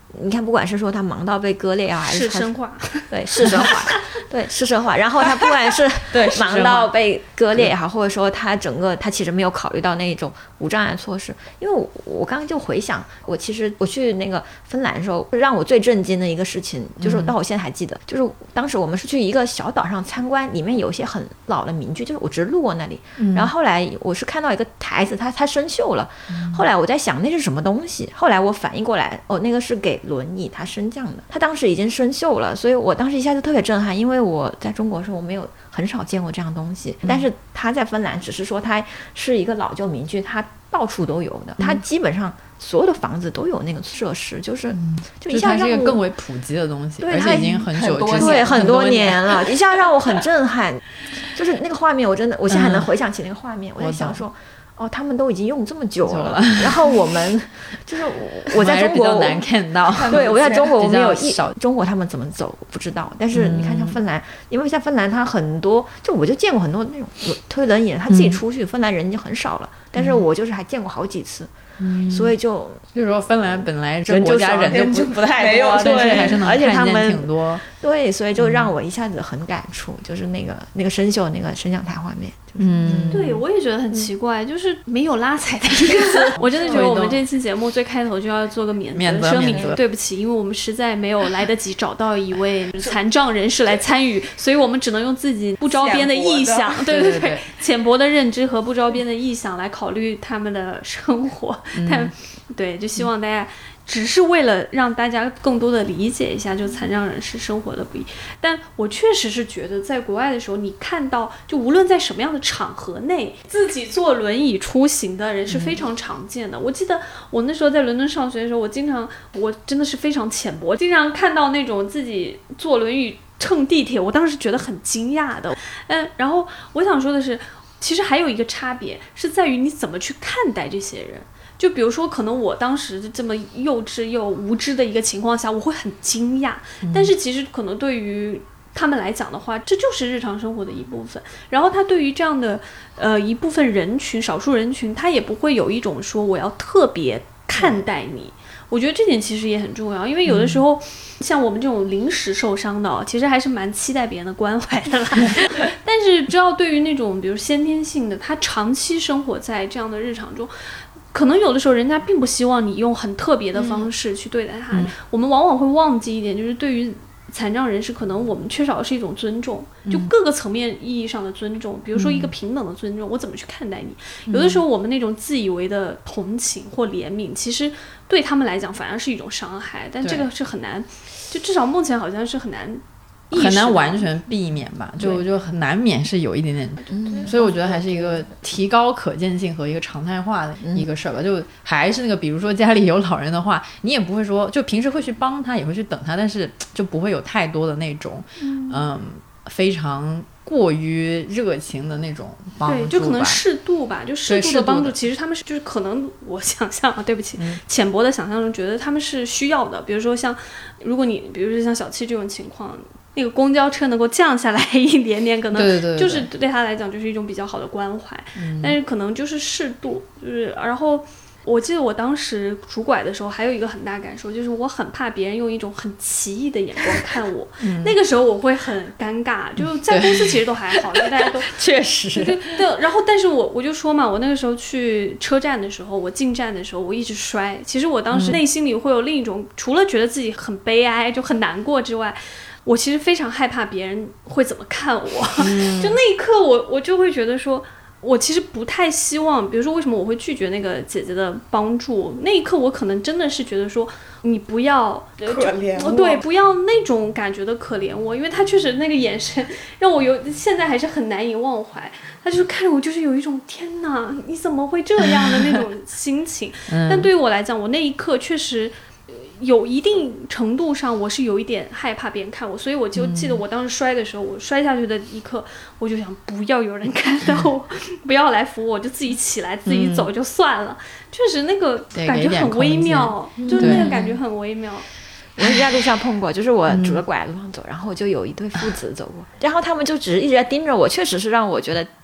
你看，不管是说他忙到被割裂啊，还是是生化， 对，是生化，对，是生化。然后他不管是忙到被割裂也好，或者说他整个他其实没有考虑到那种无障碍措施。因为我我刚刚就回想，我其实我去那个芬兰的时候，让我最震惊的一个事情，就是到我现在还记得，就是当时我们是去一个小岛上参观，里面有一些很老的民居，就是我只是路过那里，然后后来我是看到一个台子，它它生锈了，后来我在想那是什么东西，后来我反应过来，哦，那个是给轮椅它升降的，它当时已经生锈了，所以我当时一下子特别震撼，因为我在中国的时候我没有很少见过这样东西，但是它在芬兰只是说它是一个老旧民居，它到处都有的，它基本上所有的房子都有那个设施，就是、嗯、就一下让我就它是一个更为普及的东西，而且已经很久之前， 对，很多年了， 一下让我很震撼，就是那个画面，我真的我现在还能回想起那个画面，嗯、我在想说。哦，他们都已经用这么久了，然后我们就是我在中国比较难看到， 对，我在中国我没有一中国他们怎么走不知道，但是你看像芬兰，嗯、因为在芬兰它很多，就我就见过很多那种推轮椅他自己出去，嗯、芬兰人已经很少了，但是我就是还见过好几次。嗯、所以就就是说，芬兰本来这国家人就不不太多，但是还是能看见挺多。 对，所以就让我一下子很感触，嗯、就是那个那个生锈那个升降台画面。就是、 嗯， 对，我也觉得很奇怪，嗯、就是没有拉踩的意思。我真的觉得我们这期节目最开头就要做个免责声明，对不起，因为我们实在没有来得及找到一位残障人士来参与，所以我们只能用自己不着边的臆想，对对对，浅薄的认知和不着边的臆想来考虑他们的生活。但、嗯、对，就希望大家只是为了让大家更多的理解一下就残障人士生活的不易。但我确实是觉得在国外的时候，你看到就无论在什么样的场合内，自己坐轮椅出行的人是非常常见的。嗯、我记得我那时候在伦敦上学的时候，我经常我真的是非常浅薄，经常看到那种自己坐轮椅乘地铁，我当时觉得很惊讶的。嗯，然后我想说的是，其实还有一个差别是在于你怎么去看待这些人。就比如说可能我当时这么幼稚又无知的一个情况下，我会很惊讶，嗯、但是其实可能对于他们来讲的话，这就是日常生活的一部分。然后他对于这样的呃一部分人群，少数人群，他也不会有一种说我要特别看待你。嗯、我觉得这点其实也很重要，因为有的时候、嗯、像我们这种临时受伤的，其实还是蛮期待别人的关怀的啦。但是只要对于那种比如先天性的，他长期生活在这样的日常中，可能有的时候人家并不希望你用很特别的方式去对待他。嗯、我们往往会忘记一点，就是对于残障人士，可能我们缺少的是一种尊重，就各个层面意义上的尊重。比如说一个平等的尊重，我怎么去看待你？有的时候我们那种自以为的同情或怜悯，其实对他们来讲反而是一种伤害。但这个是很难，就至少目前好像是很难。 很难完全避免吧，就就很难免是有一点点，嗯、所以我觉得还是一个提高可见性和一个常态化的一个事儿吧。嗯、就还是那个，比如说家里有老人的话，你也不会说，就平时会去帮他，也会去等他，但是就不会有太多的那种，嗯，嗯非常过于热情的那种帮助吧。对， 就可能适度吧，就适度的帮助。其实他们是就是可能我想象啊，对不起，嗯、浅薄的想象中觉得他们是需要的。比如说像，如果你比如说像小七这种情况。那个公交车能够降下来一点点，可能就是对他来讲就是一种比较好的关怀， 嗯、 但是可能就是适度，就是然后我记得我当时拄拐的时候还有一个很大感受，就是我很怕别人用一种很奇异的眼光看我，嗯、那个时候我会很尴尬，就在公司其实都还好，因为大家都确实对对，然后但是我我就说嘛，我那个时候去车站的时候，我进站的时候我一直摔，其实我当时内心里会有另一种，嗯、除了觉得自己很悲哀就很难过之外，我其实非常害怕别人会怎么看我，嗯、就那一刻我我就会觉得说，我其实不太希望，比如说为什么我会拒绝那个姐姐的帮助，那一刻我可能真的是觉得说，你不要可怜我， 对，不要那种感觉的可怜我，因为他确实那个眼神让我有现在还是很难以忘怀，他就是看着我就是有一种天哪你怎么会这样的那种心情，嗯、但对于我来讲，我那一刻确实有一定程度上我是有一点害怕别人看我，所以我就记得我当时摔的时候，嗯、我摔下去的一刻我就想不要有人看到我，嗯、不要来扶我，就自己起来自己走就算了，嗯、确实那个感觉很微妙，就是那个感觉很微妙。 我一直在路上碰过，就是我拄着拐路上走，然后就有一对父子走过，然后他们就只是一直在盯着我，确实是让我觉得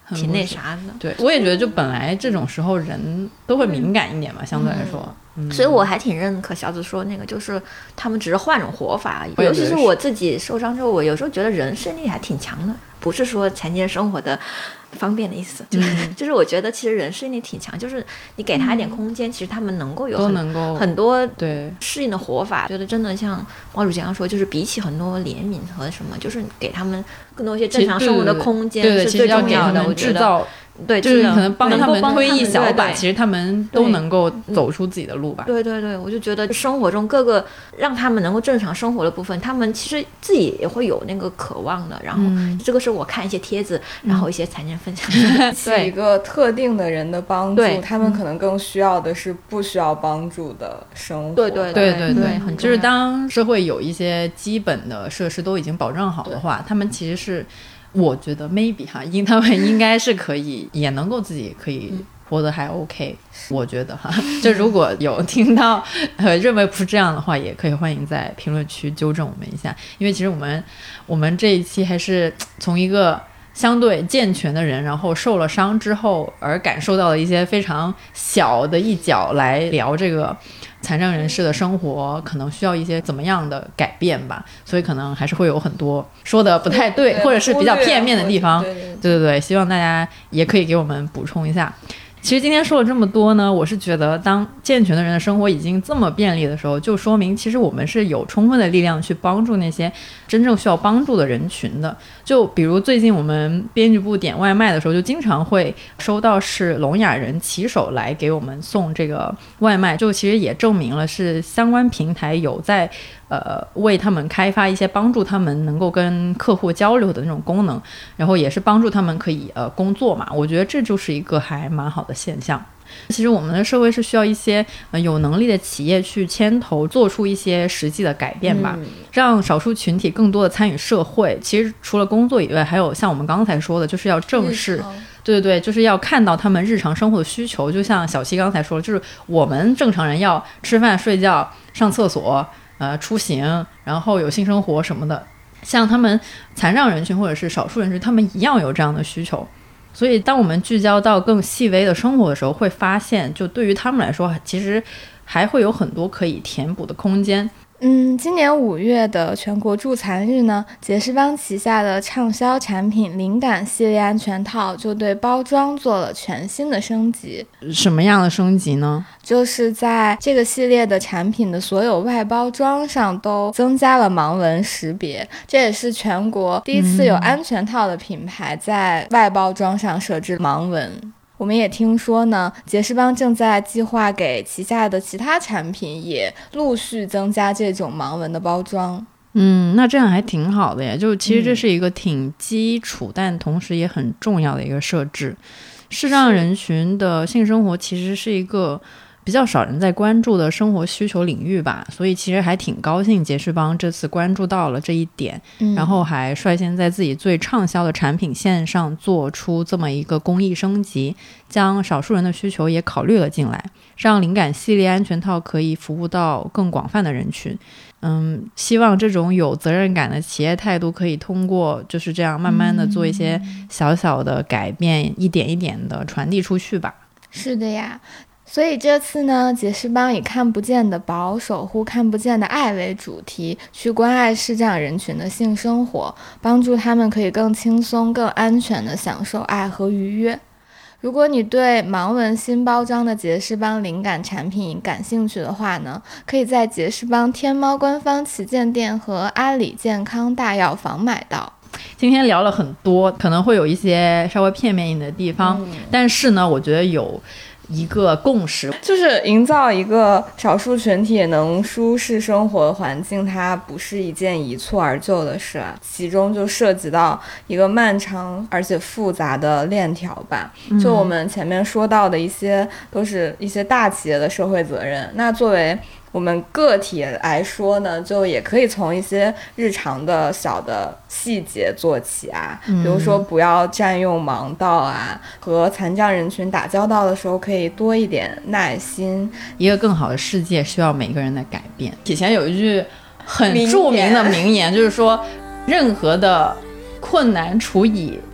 挺那啥的。 对，我也觉得就本来这种时候人都会敏感一点嘛、嗯、相对来说、嗯、 所以我还挺认可小紫说那个，就是他们只是换种活法，尤其是我自己受伤之后，我有时候觉得人适应力还挺强的，不是说残疾人生活的方便的意思，就是、嗯、就是我觉得其实人适应力挺强，就是你给他一点空间、嗯、其实他们能够有很都能够很多对适应的活法。觉得真的像毛主席刚说，就是比起很多怜悯和什么，就是给他们更多一些正常生活的空间是最重要的。我觉得对， 就是可能帮他们推一小把， 对对其实他们都能够走出自己的路吧。 对对对，我就觉得生活中各个让他们能够正常生活的部分，他们其实自己也会有那个渴望的。然后这个是我看一些帖子，嗯、然后一些残疾人分享的， 对一个特定的人的帮助，他们可能更需要的是不需要帮助的生活。 对对对对对， 对很就是当社会有一些基本的设施都已经保障好的话，他们其实是。我觉得 maybe 哈，因他们应该是可以，也能够自己可以活得还 OK。我觉得哈，就如果有听到呃认为不是这样的话，也可以欢迎在评论区纠正我们一下。因为其实我们我们这一期还是从一个相对健全的人，然后受了伤之后而感受到了一些非常小的一角来聊这个。残障人士的生活可能需要一些怎么样的改变吧，所以可能还是会有很多说的不太 对, 对或者是比较片面的地方。对 对, 对, 对对，希望大家也可以给我们补充一下。其实今天说了这么多呢，我是觉得当健全的人的生活已经这么便利的时候，就说明其实我们是有充分的力量去帮助那些真正需要帮助的人群的。就比如最近我们编辑部点外卖的时候，就经常会收到是聋哑人骑手来给我们送这个外卖，就其实也证明了是相关平台有在呃，为他们开发一些帮助他们能够跟客户交流的那种功能，然后也是帮助他们可以呃工作嘛。我觉得这就是一个还蛮好的现象。其实我们的社会是需要一些、呃、有能力的企业去牵头做出一些实际的改变吧、嗯、让少数群体更多的参与社会。其实除了工作以外，还有像我们刚才说的，就是要正视，对对对，就是要看到他们日常生活的需求。就像小七刚才说的，就是我们正常人要吃饭睡觉上厕所呃，出行，然后有性生活什么的，像他们残障人群或者是少数人群，他们一样有这样的需求。所以当我们聚焦到更细微的生活的时候，会发现就对于他们来说，其实还会有很多可以填补的空间。 嗯，今年五月的全国助残日呢，杰士邦旗下的畅销产品灵感系列安全套就对包装做了全新的升级。 什么样的升级呢？ 就是在这个系列的产品的所有外包装上都增加了盲文识别，这也是全国第一次有安全套的品牌在外包装上设置盲文。我们也听说呢，杰士邦正在计划给旗下的其他产品也陆续增加这种盲文的包装。 嗯，那这样还挺好的耶，就其实这是一个挺基础、嗯、但同时也很重要的一个设置。视障人群的性生活其实是一个比较少人在关注的生活需求领域吧，所以其实还挺高兴杰士邦这次关注到了这一点、嗯、然后还率先在自己最畅销的产品线上做出这么一个工艺升级，将少数人的需求也考虑了进来，让灵感系列安全套可以服务到更广泛的人群。嗯，希望这种有责任感的企业态度可以通过就是这样慢慢的做一些小小的改变、嗯、一点一点的传递出去吧。 是的呀，所以这次呢，杰士邦以看不见的宝守护看不见的爱为主题，去关爱视障人群的性生活，帮助他们可以更轻松更安全地享受爱和愉悦。如果你对盲文新包装的杰士邦灵感产品感兴趣的话呢，可以在杰士邦天猫官方旗舰店和阿里健康大药房买到。 今天聊了很多，可能会有一些稍微片面的地方、嗯、但是呢我觉得有一个共识， 就是营造一个少数群体也能舒适生活的环境，它不是一件一蹴而就的事啊，其中就涉及到一个漫长而且复杂的链条吧。就我们前面说到的一些都是一些大企业的社会责任，那作为我们个体来说呢，就也可以从一些日常的小的细节做起啊，比如说不要占用盲道啊，和残障人群打交道的时候可以多一点耐心。 一个更好的世界需要每个人的改变。以前有一句很著名的名言，就是说任何的困难处以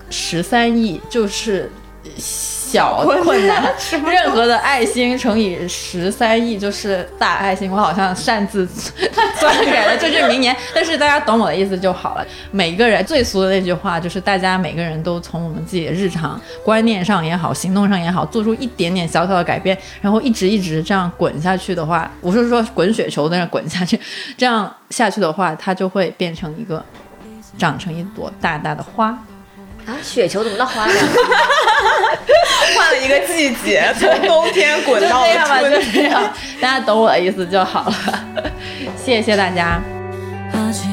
十三亿就是小困难，任何的爱心乘以十三亿就是大爱心。我好像擅自篡改了，这是明年，但是大家懂我的意思就好了。每个人最俗的那句话就是，大家每个人都从我们自己的日常观念上也好，行动上也好，做出一点点小小的改变，然后一直一直这样滚下去的话，我是说滚雪球在那滚下去，这样下去的话，它就会变成一个长成一朵大大的花。 啊，雪球怎么到花呢？ 换了一个季节，从冬天滚到了春天。 就这样吧，就这样，大家懂我的意思就好了。谢谢大家。